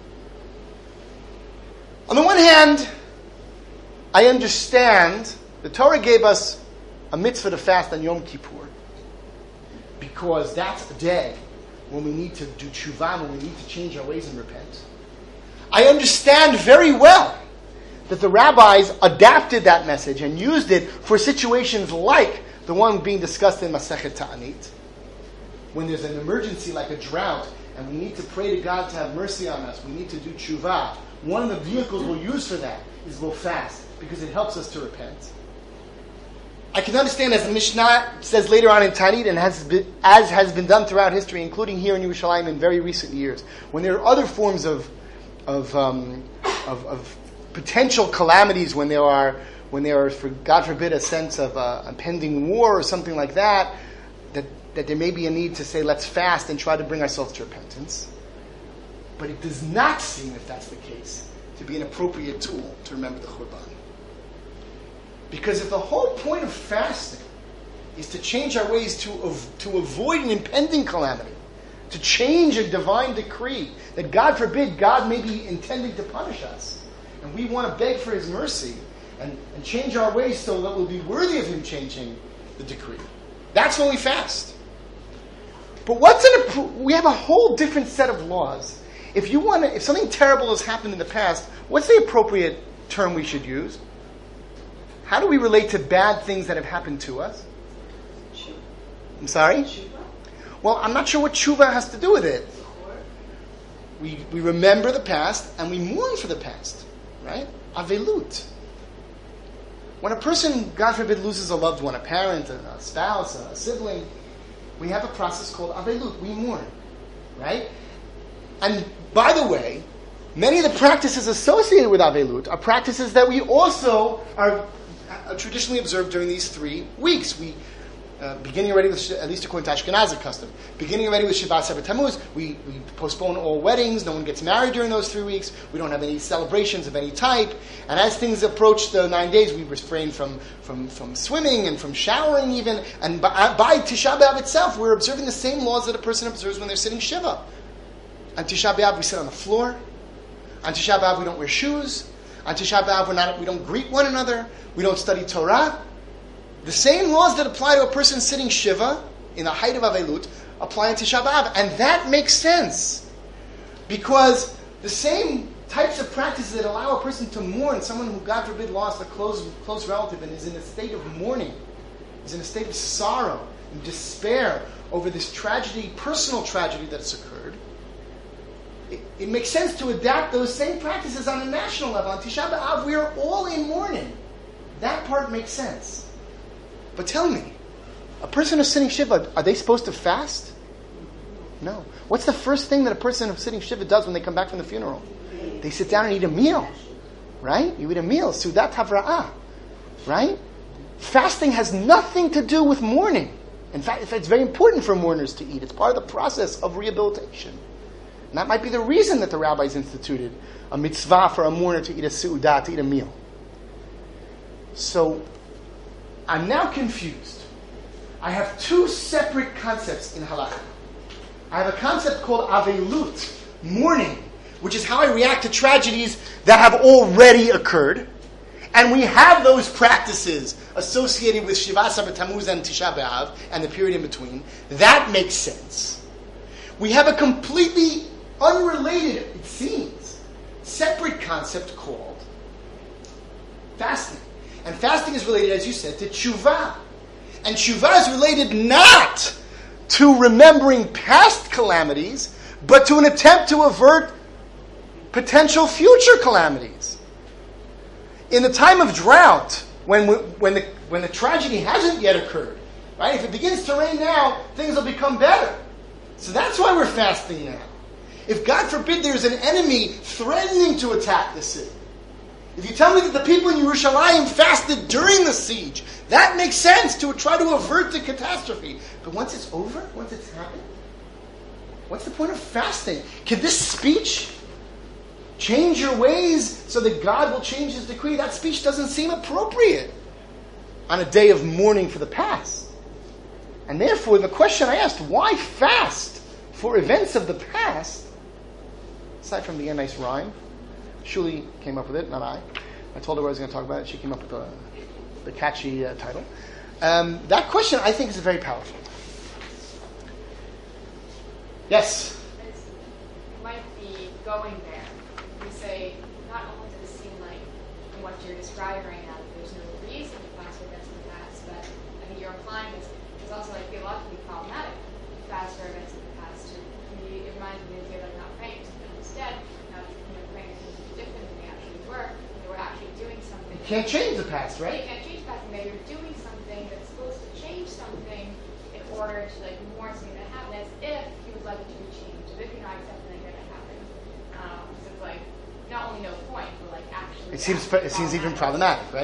On the one hand, I understand the Torah gave us a mitzvah to fast on Yom Kippur because that's a day when we need to do tshuva, when we need to change our ways and repent. I understand very well that the rabbis adapted that message and used it for situations like the one being discussed in Masechet Ta'anit, when there's an emergency like a drought and we need to pray to God to have mercy on us, we need to do tshuva. One of the vehicles we'll use for that is we'll fast because it helps us to repent. I can understand, as the Mishnah says later on in Tanit, and as has been done throughout history, including here in Yerushalayim in very recent years, when there are other forms of potential calamities, when there are when there are, for God forbid, a sense of impending war or something like that, that there may be a need to say, let's fast and try to bring ourselves to repentance. But it does not seem, if that's the case, to be an appropriate tool to remember the Churban. Because if the whole point of fasting is to change our ways to avoid an impending calamity, to change a divine decree, that God forbid God may be intending to punish us, and we want to beg for His mercy and change our ways so that we'll be worthy of Him changing the decree. That's when we fast. But we have a whole different set of laws. If something terrible has happened in the past, what's the appropriate term we should use? How do we relate to bad things that have happened to us? I'm sorry? Well, I'm not sure what tshuva has to do with it. We remember the past and we mourn for the past, right? Avelut. When a person, God forbid, loses a loved one, a parent, a spouse, a sibling, we have a process called avelut. We mourn, right? And by the way, many of the practices associated with avelut are practices that we also are traditionally observed during these 3 weeks. We beginning already with, at least according to Ashkenazic custom, beginning already with Shivat Sefer Tammuz, we postpone all weddings, no one gets married during those 3 weeks, we don't have any celebrations of any type, and as things approach the 9 days, we refrain from swimming and from showering even, and by Tisha B'Av itself, we're observing the same laws that a person observes when they're sitting Shiva. On Tisha B'Av, we sit on the floor. On Tisha B'Av, we don't wear shoes. On Tisha B'Av, we don't greet one another. We don't study Torah. The same laws that apply to a person sitting Shiva in the height of Avelut apply in Tisha B'Av. And that makes sense. Because the same types of practices that allow a person to mourn, someone who, God forbid, lost a close relative and is in a state of mourning, is in a state of sorrow and despair over this tragedy, personal tragedy that's occurred, it makes sense to adapt those same practices on a national level. On Tisha B'Av, we are all in mourning. That part makes sense. But tell me, a person who's sitting Shiva, are they supposed to fast? No. What's the first thing that a person who's sitting Shiva does when they come back from the funeral? They sit down and eat a meal. Right? You eat a meal. Sudat Havra'ah. Right? Fasting has nothing to do with mourning. In fact, it's very important for mourners to eat. It's part of the process of rehabilitation. And that might be the reason that the rabbis instituted a mitzvah for a mourner to eat a su'udah, to eat a meal. So, I'm now confused. I have 2 separate concepts in halakha. I have a concept called avelut, mourning, which is how I react to tragedies that have already occurred. And we have those practices associated with Shivat Sefer Tammuz and Tisha B'Av and the period in between. That makes sense. We have a completely unrelated, it seems, separate concept called fasting. And fasting is related, as you said, to tshuva. And tshuva is related not to remembering past calamities, but to an attempt to avert potential future calamities. In the time of drought, when the tragedy hasn't yet occurred, right? If it begins to rain now, things will become better. So that's why we're fasting now. If God forbid there's an enemy threatening to attack the city, if you tell me that the people in Yerushalayim fasted during the siege, that makes sense to try to avert the catastrophe. But once it's over, once it's happened, what's the point of fasting? Can this speech change your ways so that God will change His decree? That speech doesn't seem appropriate on a day of mourning for the past. And therefore, the question I asked, why fast for events of the past? Aside from the nice rhyme, Shuli came up with it, not I. I told her I was going to talk about it. She came up with the catchy title. That question, I think, is very powerful. Yes? It might be going there. You say, not only does it seem like in what you're describing right now, that there's no reason to fast for events in the past, but I think you're implying this is also like theologically problematic to fast for events in the past. It reminds me of you're like not praying to them instead, not praying to things different than they actually were. They were actually doing something. You can't change the past, right? You can't change the past, and you're doing something that's supposed to change something in order to like mourn something that happened, as if you would like it to be changed, as if you're not accepting that that happened. So it's like not only no point, but like actually. It seems even problematic, right?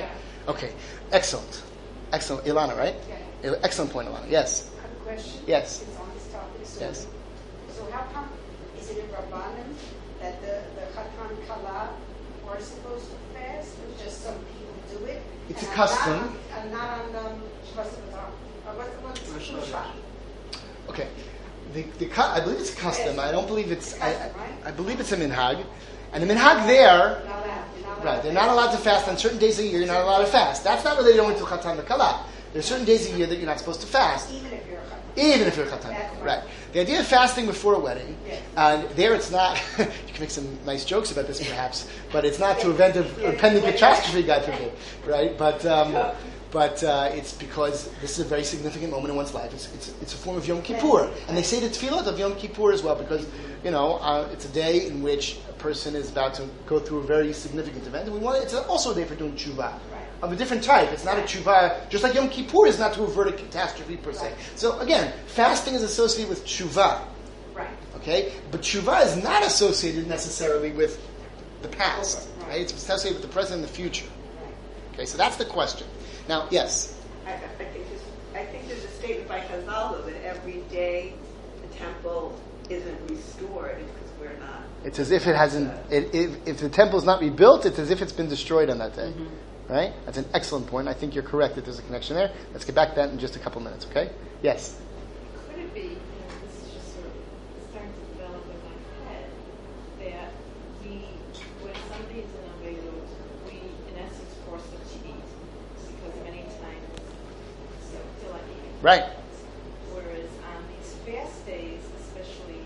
Okay, excellent. Excellent. Ilana, right? Yeah. Excellent point, Ilana. Yes. I have a question. Yes. It's on this topic. So, Yes. So how come, is it a Rabbanan that the Chatan Kala are supposed to fast, or just some people do it? It's and a custom. Not on Shabbos Shabbat. What's Shushan? Okay. I believe it's a custom. I don't believe it's. I believe it's a minhag, and the minhag there. Right, they're not allowed to fast on certain days of the year. You're not allowed to fast. That's not related only to Chatan Kala. There's certain days of the year that you're not supposed to fast. Even if you're a Chatan. Even if you're a Chatan. Right. The idea of fasting before a wedding, there it's not, you can make some nice jokes about this perhaps, but it's not to prevent a pending catastrophe, God forbid. Right? But it's because this is a very significant moment in one's life. It's a form of Yom Kippur. And they say the tefillot of Yom Kippur as well because, it's a day in which a person is about to go through a very significant event. And it's also a day for doing tshuva. Of a different type. It's not a tshuva, just like Yom Kippur is not to avert a catastrophe per se. So again, fasting is associated with tshuva. Right. Okay? But tshuva is not associated necessarily with the past. Right? It's associated with the present and the future. Okay, so that's the question. Now, yes? I think there's a statement by Chazal that every day the temple isn't restored because we're not. It's as if it hasn't, if the temple is not rebuilt, it's as if it's been destroyed on that day. Mm-hmm. Right? That's an excellent point. I think you're correct that there's a connection there. Let's get back to that in just a couple minutes, okay? Yes? Could it be, this is just sort of starting to develop in my head, that when somebody's in a Beirut, we in essence force them to eat because many times so feel like eating. Right. Whereas on these fast days, especially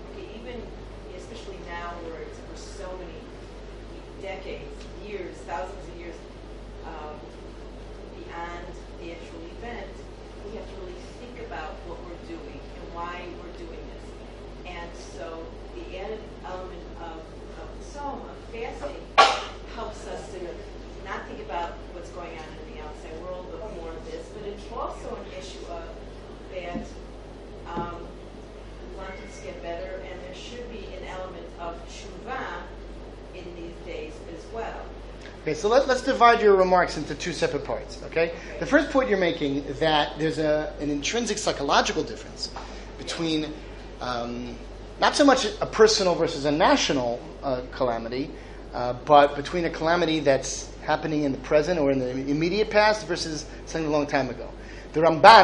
now where it's for so many decades, years, thousands of years, beyond the actual event, we have to really think about what we're doing and why we're doing this. And so the added element of Tzom, of fasting, helps us to not think about what's going on in the outside world, but more of this. But it's also an issue of that we want things to get better, and there should be an element of tshuva in these days as well. Okay, so let's divide your remarks into two separate parts, okay? The first point you're making is that there's an intrinsic psychological difference between not so much a personal versus a national calamity, but between a calamity that's happening in the present or in the immediate past versus something a long time ago. The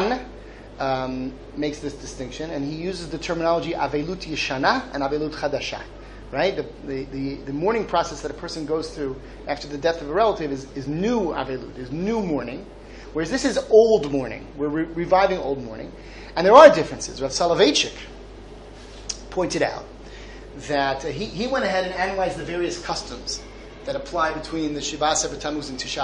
Ramban makes this distinction, and he uses the terminology Avelut Yeshana and Avelut Chadasha. Right? The mourning process that a person goes through after the death of a relative is new avelut, is new mourning, whereas this is old mourning. We're reviving old mourning. And there are differences. Rav Soloveitchik pointed out that he went ahead and analyzed the various customs that apply between the Shiva Asar B'Tammuz and Tisha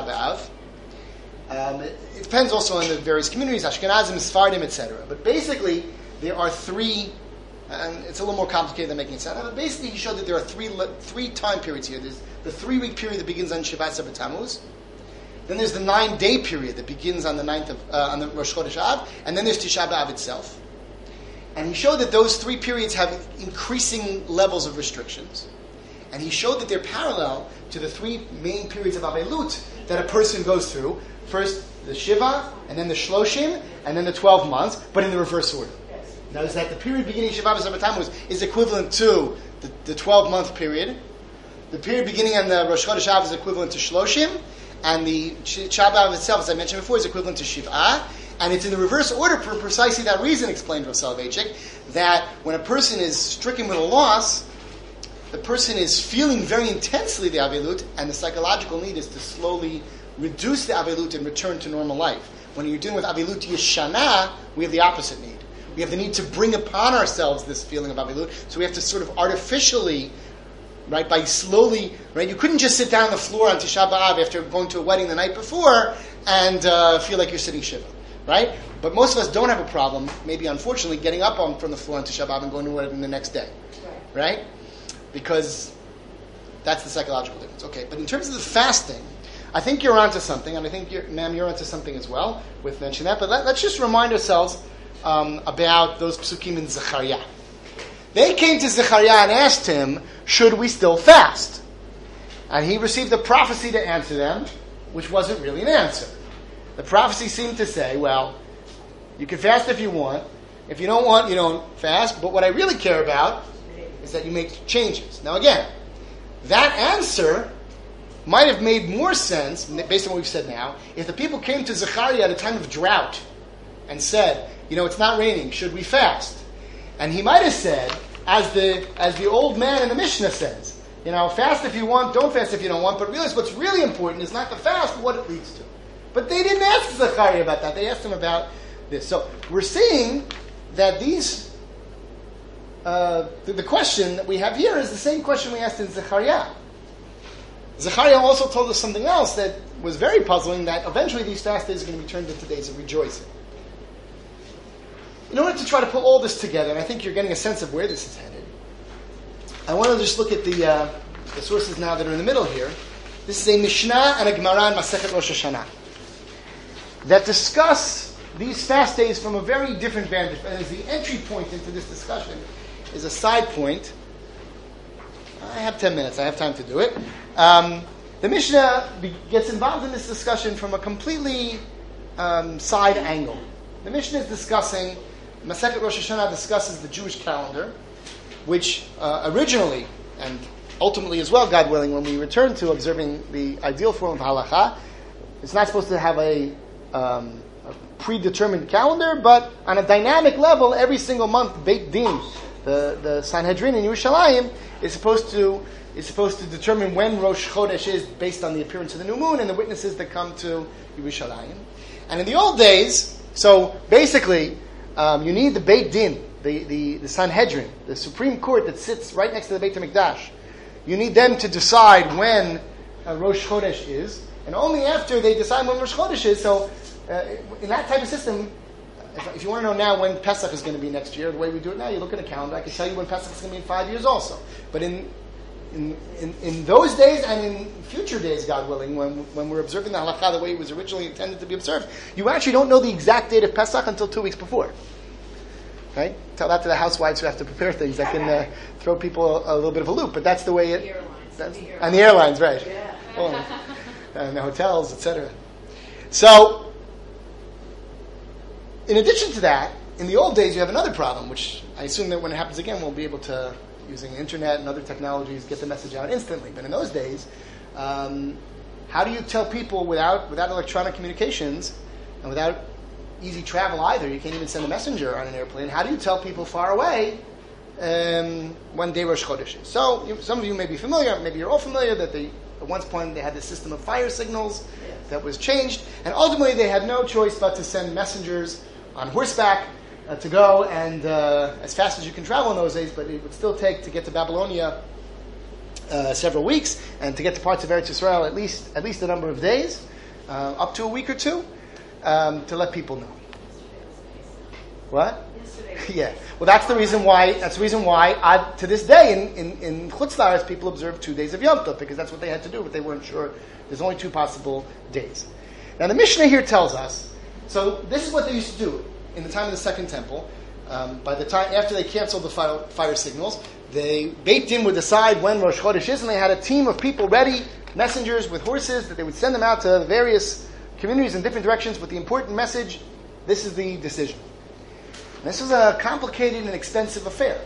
B'Av. It depends also on the various communities, Ashkenazim, Sephardim, etc. But basically, there are three. And it's a little more complicated than making it sound. But basically, he showed that there are three time periods here. There's the 3-week period that begins on Shiva Asar B'Tammuz. Then there's the 9-day period that begins on the 9th of on the Rosh Chodesh Av, and then there's Tisha B'Av itself. And he showed that those 3 periods have increasing levels of restrictions. And he showed that they're parallel to the 3 main periods of Avelut that a person goes through. First the Shiva, and then the Shloshim, and then the 12 months, but in the reverse order. Notice that the period beginning Shiva Asar B'Tammuz is equivalent to the 12-month period. The period beginning on the Rosh Chodesh Av is equivalent to Shloshim, and the Tisha B'Av itself, as I mentioned before, is equivalent to Shiv'ah. And it's in the reverse order for precisely that reason, explained Rav Soloveitchik, that when a person is stricken with a loss, the person is feeling very intensely the Avelut, and the psychological need is to slowly reduce the Avelut and return to normal life. When you're dealing with Avelut Yeshana, we have the opposite need. We have the need to bring upon ourselves this feeling of Avelut, so we have to sort of artificially, right, by slowly, right, you couldn't just sit down on the floor on Tisha B'Av after going to a wedding the night before and feel like you're sitting Shiva, right? But most of us don't have a problem, maybe unfortunately, getting up from the floor on Tisha B'Av and going to a wedding the next day, right? Because that's the psychological difference. Okay, but in terms of the fasting, I think you're onto something, and I think, ma'am, you're onto something as well with mentioning that, but let's just remind ourselves about those psukim in Zechariah. They came to Zechariah and asked him, should we still fast? And he received a prophecy to answer them, which wasn't really an answer. The prophecy seemed to say, well, you can fast if you want. If you don't want, you don't fast. But what I really care about is that you make changes. Now again, that answer might have made more sense, based on what we've said now, if the people came to Zechariah at a time of drought and said, it's not raining, should we fast? And he might have said, as the old man in the Mishnah says, fast if you want, don't fast if you don't want, but realize what's really important is not the fast, but what it leads to. But they didn't ask Zechariah about that. They asked him about this. So we're seeing that these, the question that we have here is the same question we asked in Zechariah. Zechariah also told us something else that was very puzzling, that eventually these fast days are going to be turned into days of rejoicing. In order to try to put all this together, and I think you're getting a sense of where this is headed, I want to just look at the sources now that are in the middle here. This is a Mishnah and a Gemara in Masechet Rosh Hashanah that discuss these fast days from a very different vantage. And as the entry point into this discussion is a side point. I have 10 minutes. I have time to do it. The Mishnah gets involved in this discussion from a completely side angle. The Mishnah is discussing, Masechet Rosh Hashanah discusses the Jewish calendar, which originally, and ultimately as well, God willing, when we return to observing the ideal form of halacha, it's not supposed to have a predetermined calendar, but on a dynamic level, every single month, Beit Din, the Sanhedrin in Yerushalayim, is supposed to determine when Rosh Chodesh is based on the appearance of the new moon and the witnesses that come to Yerushalayim. And in the old days, so basically, you need the Beit Din, the Sanhedrin, the Supreme Court that sits right next to the Beit HaMikdash. You need them to decide when Rosh Chodesh is, and only after they decide when Rosh Chodesh is. So, in that type of system, if you want to know now when Pesach is going to be next year, the way we do it now, you look at a calendar. I can tell you when Pesach is going to be in 5 years also. But in those days and in future days, God willing, when we're observing the halakha the way it was originally intended to be observed, you actually don't know the exact date of Pesach until 2 weeks before. Right? Tell that to the housewives who have to prepare things. That can throw people a little bit of a loop. But that's the way it... On the airlines, right. Yeah. Oh, and the hotels, etc. So, in addition to that, in the old days you have another problem, which I assume that when it happens again we'll be able to, using the internet and other technologies, get the message out instantly. But in those days, how do you tell people without electronic communications and without easy travel either? You can't even send a messenger on an airplane. How do you tell people far away when day Rosh Chodesh is? So some of you may be familiar, maybe you're all familiar, that at one point they had this system of fire signals that was changed, and ultimately they had no choice but to send messengers on horseback to go, and as fast as you can travel in those days, but it would still take to get to Babylonia several weeks, and to get to parts of Eretz Yisrael at least a number of days, up to a week or two, to let people know. What? Yeah. Well, that's the reason why. To this day in Chutz La'aretz, people observe 2 days of Yom Tov, because that's what they had to do, but they weren't sure. There's only 2 possible days. Now the Mishnah here tells us. So this is what they used to do in the time of the Second Temple. By the time after they canceled the fire signals, they Beit Din would decide when Rosh Chodesh is, and they had a team of people ready, messengers with horses, that they would send them out to various communities in different directions with the important message. This is the decision. And this was a complicated and expensive affair,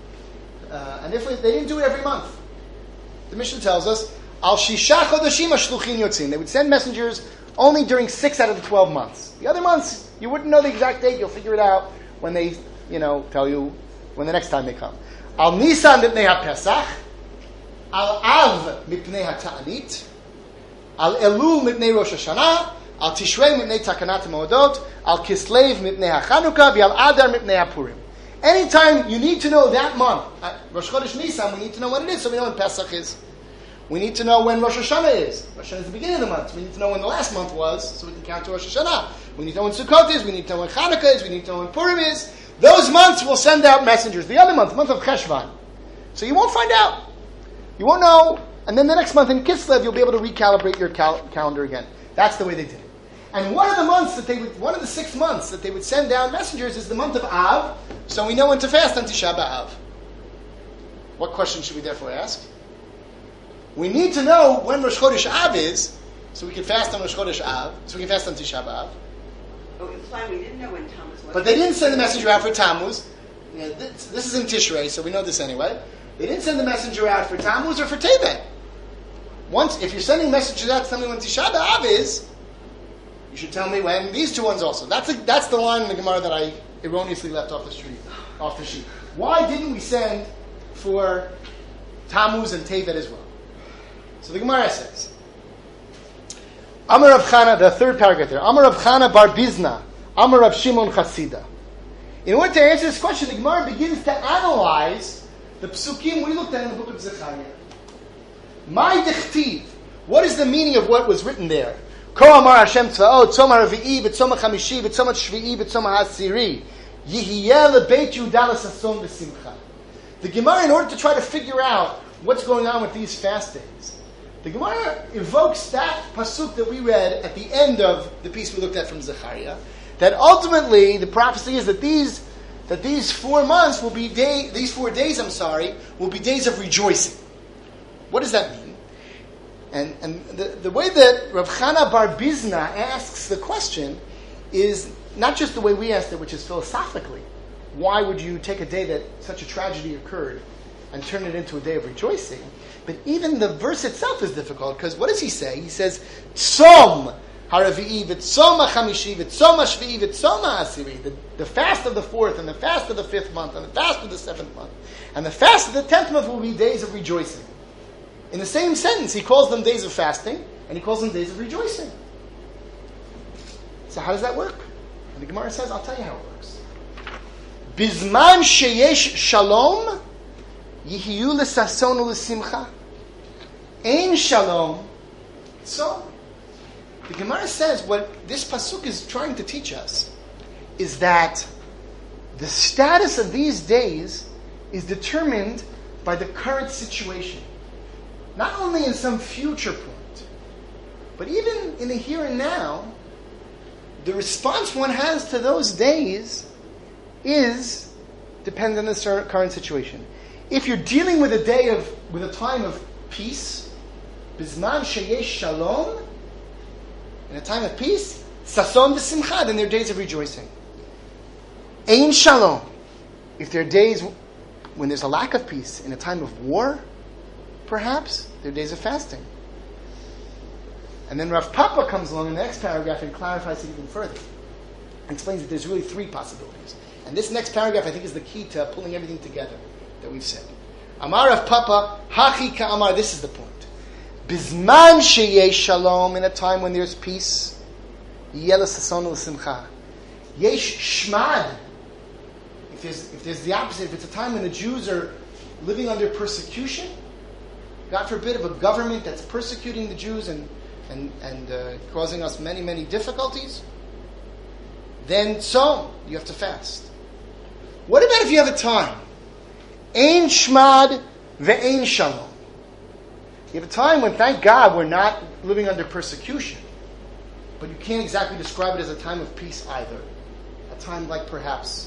and if they didn't do it every month. The Mishnah tells us, Al Shisha Chodashim Hashluchim Yotzin. They would send messengers only during 6 out of the 12 months. The other months, you wouldn't know the exact date. You'll figure it out when they, tell you when the next time they come. Al Nisan mipnei HaPesach, Al Av mipnei HaTa'anit, Al Elul mipnei Rosh Hashanah, Al Tishrei mipnei Takanat HaMaodot, Al Kislev mipnei HaChanukah, V'al Adar mipnei HaPurim. Anytime you need to know that month, Rosh Chodesh Nisan, we need to know when it is, so we know when Pesach is. We need to know when Rosh Hashanah is. Rosh Hashanah is the beginning of the month. We need to know when the last month was, so we can count to Rosh Hashanah. We need to know when Sukkot is. We need to know when Chanukah is. We need to know when Purim is. Those months will send out messengers. The other month, the month of Cheshvan. So you won't find out. You won't know. And then the next month in Kislev, you'll be able to recalibrate your calendar again. That's the way they did it. And one of the 6 months that they would send down messengers is the month of Av. So we know when to fast on Tisha B'Av. What question should we therefore ask? We need to know when Rosh Chodesh Av is, so we can fast on Rosh Chodesh Av, so we can fast on Tisha B'Av. Oh, implying we didn't know when Tammuz was. But they didn't send the messenger out for Tammuz. You know, this is in Tishrei, so we know this anyway. They didn't send the messenger out for Tammuz or for Tevet. Once, if you're sending messages out to tell me when Tisha B'Av is, you should tell me when these two ones also. That's the line in the Gemara that I erroneously left off the sheet. Why didn't we send for Tammuz and Tevet as well? So the Gemara says, Amar Rav Chana, the third paragraph there. Amar Rav Chana bar Bizna, Amar Rav Shimon Chasida. In order to answer this question, the Gemara begins to analyze the psukim we looked at in the book of Zechariah. My dichtiv. What is the meaning of what was written there? Ko Amar Hashem Tzvaot, Tzom HaRavi'i, B'Tzom HaChamishi, B'Tzom HaShvi'i, B'Tzom HaSiri, Yihiyeh LeBeit Yehuda L'Sason B'Simcha. The Gemara, in order to try to figure out what's going on with these fast days, the Gemara evokes that pasuk that we read at the end of the piece we looked at from Zechariah, that ultimately the prophecy is that these 4 months will be these 4 days, will be days of rejoicing. What does that mean? And the way that Rav Chana bar Bizna asks the question is not just the way we asked it, which is philosophically. Why would you take a day that such a tragedy occurred and turn it into a day of rejoicing? But even the verse itself is difficult, because what does he say? He says, Tzom HaRavi'i, V'Tzom HaChamishi, V'Tzom HaShvi'i, V'Tzom HaAsiri. The fast of the 4th, and the fast of the 5th month, and the fast of the 7th month, and the fast of the 10th month will be days of rejoicing. In the same sentence, he calls them days of fasting, and he calls them days of rejoicing. So how does that work? And the Gemara says, I'll tell you how it works. Bizman sheyesh shalom, yihiyu l'sason u'l'simcha. Ein shalom, so. The Gemara says what this pasuk is trying to teach us is that the status of these days is determined by the current situation. Not only in some future point, but even in the here and now, the response one has to those days is dependent on the current situation. If you're dealing with a time of peace, bizman sheyesh shalom, in a time of peace, sason v'simcha, then they're days of rejoicing. Ein shalom, if there are days when there's a lack of peace, in a time of war, perhaps they're days of fasting. And then Rav Papa comes along in the next paragraph and clarifies it even further. And explains that there's really 3 possibilities. And this next paragraph, I think, is the key to pulling everything together that we've said. Amar Rav Papa, hachi ka'amar, this is the point. Bizman sheyesh shalom, in a time when there's peace, yeh l'sason u'l'simcha. Yesh shmad, if there's the opposite, if it's a time when the Jews are living under persecution, God forbid, of a government that's persecuting the Jews and causing us many, many difficulties, then you have to fast. What about if you have a time? Ein shmad ve'ein shalom. You have a time when, thank God, we're not living under persecution, but you can't exactly describe it as a time of peace either. A time like perhaps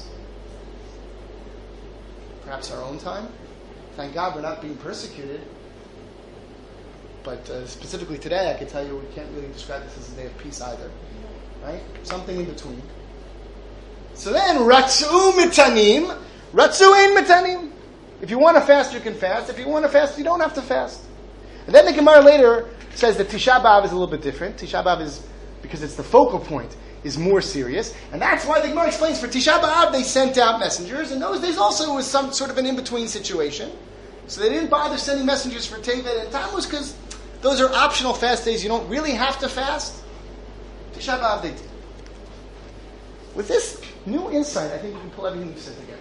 our own time. Thank God we're not being persecuted. But specifically today, I can tell you we can't really describe this as a day of peace either. Right? Something in between. So then, Ratzu mitanim, Ratzu ein mitanim. If you want to fast, you can fast. If you want to fast, you don't have to fast. And then the Gemara later says that Tisha B'Av is a little bit different. Tisha B'Av is, because it's the focal point, is more serious. And that's why the Gemara explains for Tisha B'Av they sent out messengers. And those days also was some sort of an in-between situation. So they didn't bother sending messengers for Tevet and Tammuz because those are optional fast days. You don't really have to fast. Tisha B'Av they did. With this new insight, I think we can pull everything we've said together.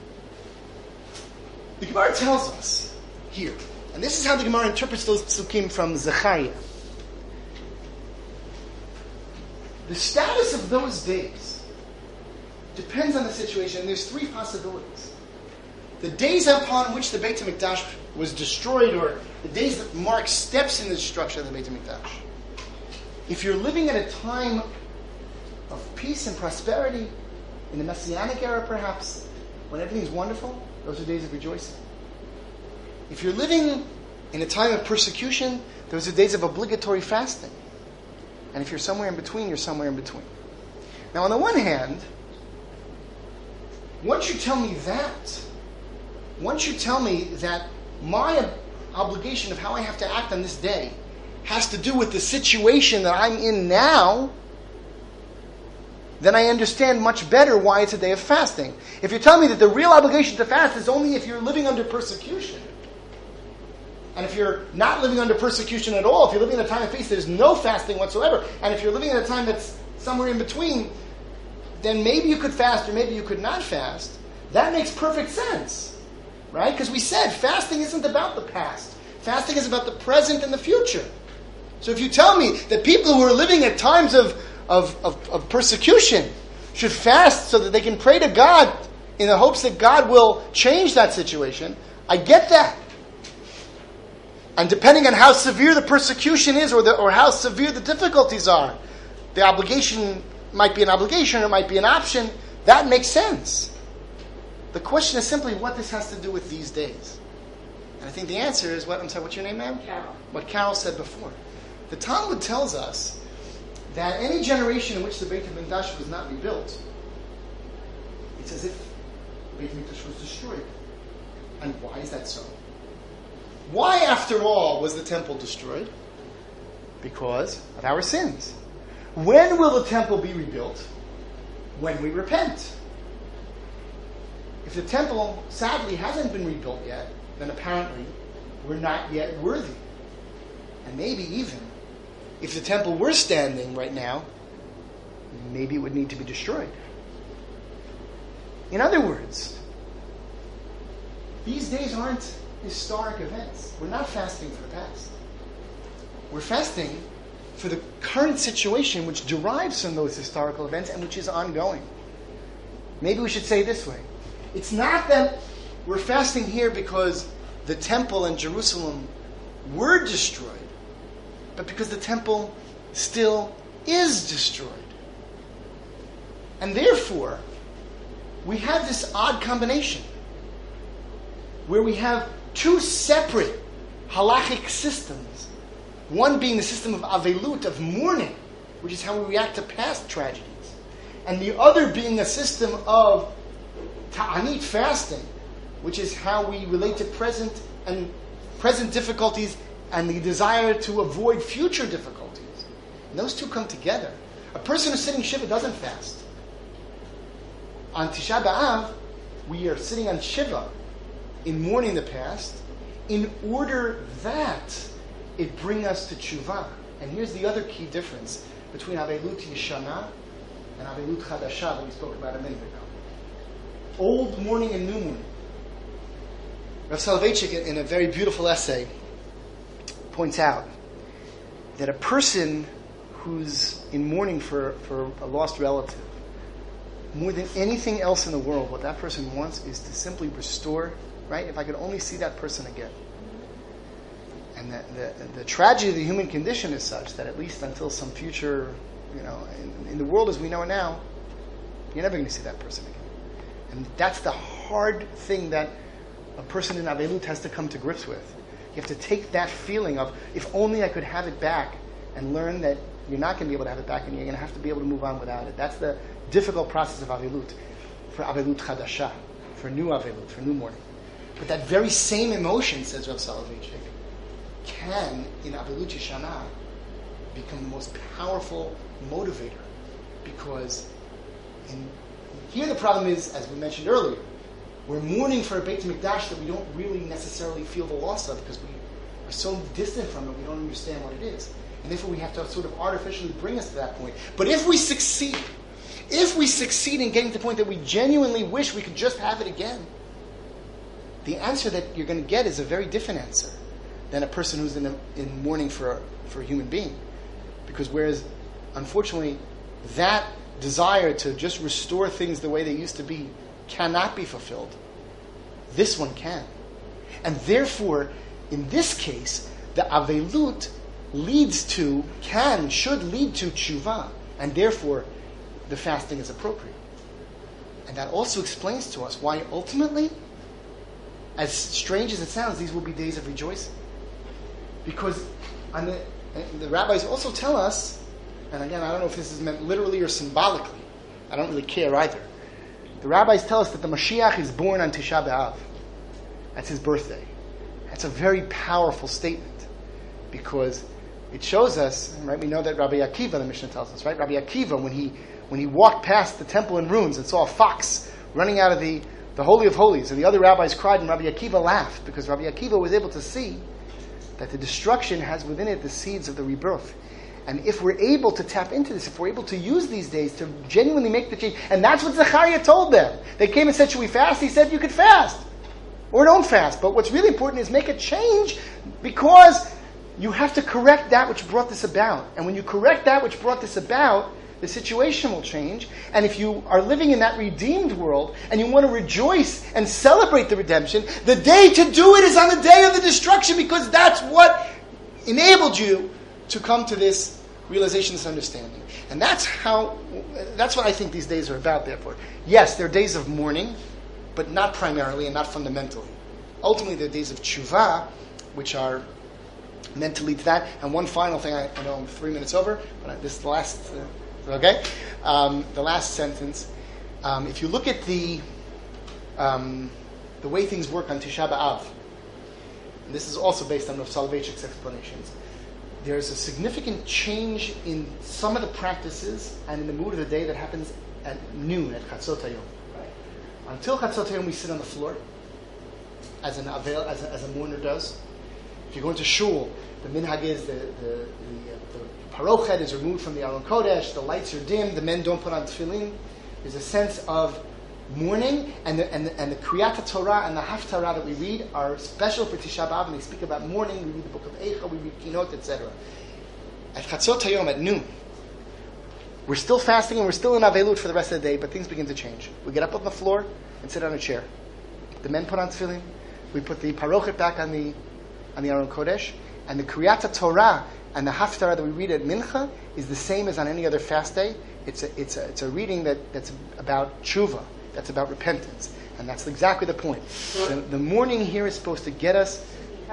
The Gemara tells us here, and this is how the Gemara interprets those psukim from Zechariah. The status of those days depends on the situation, and there's 3 possibilities. The days upon which the Beit HaMikdash was destroyed, or the days that mark steps in the destruction of the Beit HaMikdash. If you're living at a time of peace and prosperity, in the Messianic era perhaps, when everything's wonderful, those are days of rejoicing. If you're living in a time of persecution, those are days of obligatory fasting. And if you're somewhere in between, you're somewhere in between. Now, on the one hand, once you tell me that my obligation of how I have to act on this day has to do with the situation that I'm in now, then I understand much better why it's a day of fasting. If you're telling me that the real obligation to fast is only if you're living under persecution, and if you're not living under persecution at all, if you're living in a time of peace, there's no fasting whatsoever, and if you're living in a time that's somewhere in between, then maybe you could fast or maybe you could not fast. That makes perfect sense, right? Because we said fasting isn't about the past. Fasting is about the present and the future. So if you tell me that people who are living at times of persecution should fast so that they can pray to God in the hopes that God will change that situation, I get that. And depending on how severe the persecution is or how severe the difficulties are, the obligation might be an obligation or it might be an option. That makes sense. The question is simply what this has to do with these days. And I think the answer is what's your name, ma'am? Carol. What Carol said before. The Talmud tells us that any generation in which the Beit HaMikdash was not rebuilt, it's as if the Beit HaMikdash was destroyed. And why is that so? Why, after all, was the temple destroyed? Because of our sins. When will the temple be rebuilt? When we repent. If the temple, sadly, hasn't been rebuilt yet, then apparently we're not yet worthy. And maybe even, if the temple were standing right now, maybe it would need to be destroyed. In other words, these days aren't historic events. We're not fasting for the past. We're fasting for the current situation which derives from those historical events and which is ongoing. Maybe we should say it this way. It's not that we're fasting here because the temple in Jerusalem were destroyed, but because the temple still is destroyed. And therefore, we have this odd combination where we have two separate halachic systems. One being the system of avelut, of mourning, which is how we react to past tragedies. And the other being a system of ta'anit, fasting, which is how we relate to present difficulties and the desire to avoid future difficulties. And those two come together. A person who's sitting Shiva doesn't fast. On Tisha B'Av, we are sitting on Shiva in mourning the past in order that it bring us to tshuva. And here's the other key difference between Avelut Yeshana and Avelut Chadasha that we spoke about a minute ago. Old mourning and new mourning. Rav Soloveitchik, in a very beautiful essay, points out that a person who's in mourning for a lost relative, more than anything else in the world, what that person wants is to simply restore, right? If I could only see that person again. And the tragedy of the human condition is such that at least until some future, in the world as we know it now, you're never going to see that person again. And that's the hard thing that a person in Avelut has to come to grips with. You have to take that feeling of, if only I could have it back, and learn that you're not going to be able to have it back and you're going to have to be able to move on without it. That's the difficult process of Avelut, for Avelut Chadasha, for new Avelut, for new mourning. But that very same emotion, says Rav Soloveitchik, can, in Avelut Yeshana, become the most powerful motivator. Because here the problem is, as we mentioned earlier, we're mourning for a Beit HaMikdash that we don't really necessarily feel the loss of because we are so distant from it, we don't understand what it is. And therefore we have to sort of artificially bring us to that point. But if we succeed in getting to the point that we genuinely wish we could just have it again, the answer that you're going to get is a very different answer than a person who's in mourning for a human being. Because whereas, unfortunately, that desire to just restore things the way they used to be cannot be fulfilled, this one can. And therefore, in this case, the Avelut should lead to tshuva, and therefore the fasting is appropriate. And that also explains to us why ultimately, as strange as it sounds, these will be days of rejoicing. Because the rabbis also tell us and again, I don't know if this is meant literally or symbolically. I don't really care either. The rabbis tell us that the Mashiach is born on Tisha B'Av. That's his birthday. That's a very powerful statement because it shows us, right? We know that Rabbi Akiva, the Mishnah tells us, right? Rabbi Akiva, when he walked past the temple in ruins and saw a fox running out of the Holy of Holies, and the other rabbis cried, and Rabbi Akiva laughed because Rabbi Akiva was able to see that the destruction has within it the seeds of the rebirth. And if we're able to tap into this, if we're able to use these days to genuinely make the change, and that's what Zechariah told them. They came and said, should we fast? He said, you could fast. Or don't fast. But what's really important is make a change because you have to correct that which brought this about. And when you correct that which brought this about, the situation will change. And if you are living in that redeemed world and you want to rejoice and celebrate the redemption, the day to do it is on the day of the destruction because that's what enabled you to come to this realization, this understanding. And that's what I think these days are about, therefore. Yes, they're days of mourning, but not primarily and not fundamentally. Ultimately, they're days of tshuva, which are meant to lead to that. And one final thing, I know I'm 3 minutes over, but this is the last, okay? The last sentence. If you look at the way things work on Tisha B'Av, and this is also based on Rav Soloveitchik's explanations, there's a significant change in some of the practices and in the mood of the day that happens at noon, at Chatzot Hayom. Until Chatzot Hayom, we sit on the floor, as an avel, as a mourner does. If you go into shul, the minhag is the parochet is removed from the Aron Kodesh, the lights are dim, the men don't put on tefillin. There's a sense of mourning, and the Kriyat Torah and the Haftarah that we read are special for Tisha B'Av, and they speak about mourning. We read the book of Eicha, we read Kinot, etc. At Chatzot Hayom, at noon, we're still fasting and we're still in Avelut for the rest of the day, but things begin to change. We get up on the floor and sit on a chair. The men put on tefillin. We put the parochet back on the Aron Kodesh, and the Kriyat Torah and the Haftarah that we read at Mincha is the same as on any other fast day. It's a reading that's about tshuva. That's about repentance. And that's exactly the point. The mourning here is supposed to get us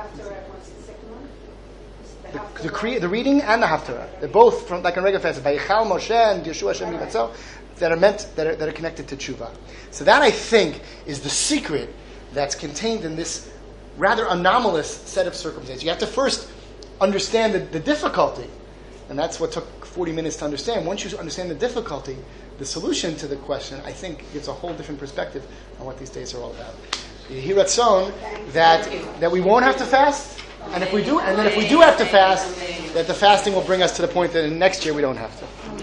the reading and the Haftarah. They're both from like a regular fast. Vayichal Moshe and Yeshua Hashem Yivatzel that are connected to tshuva. So that, I think, is the secret that's contained in this rather anomalous set of circumstances. You have to first understand the difficulty. And that's what took 40 minutes to understand. Once you understand the difficulty, the solution to the question, I think, gives a whole different perspective on what these days are all about. Yehi Ratzon that we won't have to fast, and if we do have to fast, that the fasting will bring us to the point that in next year we don't have to.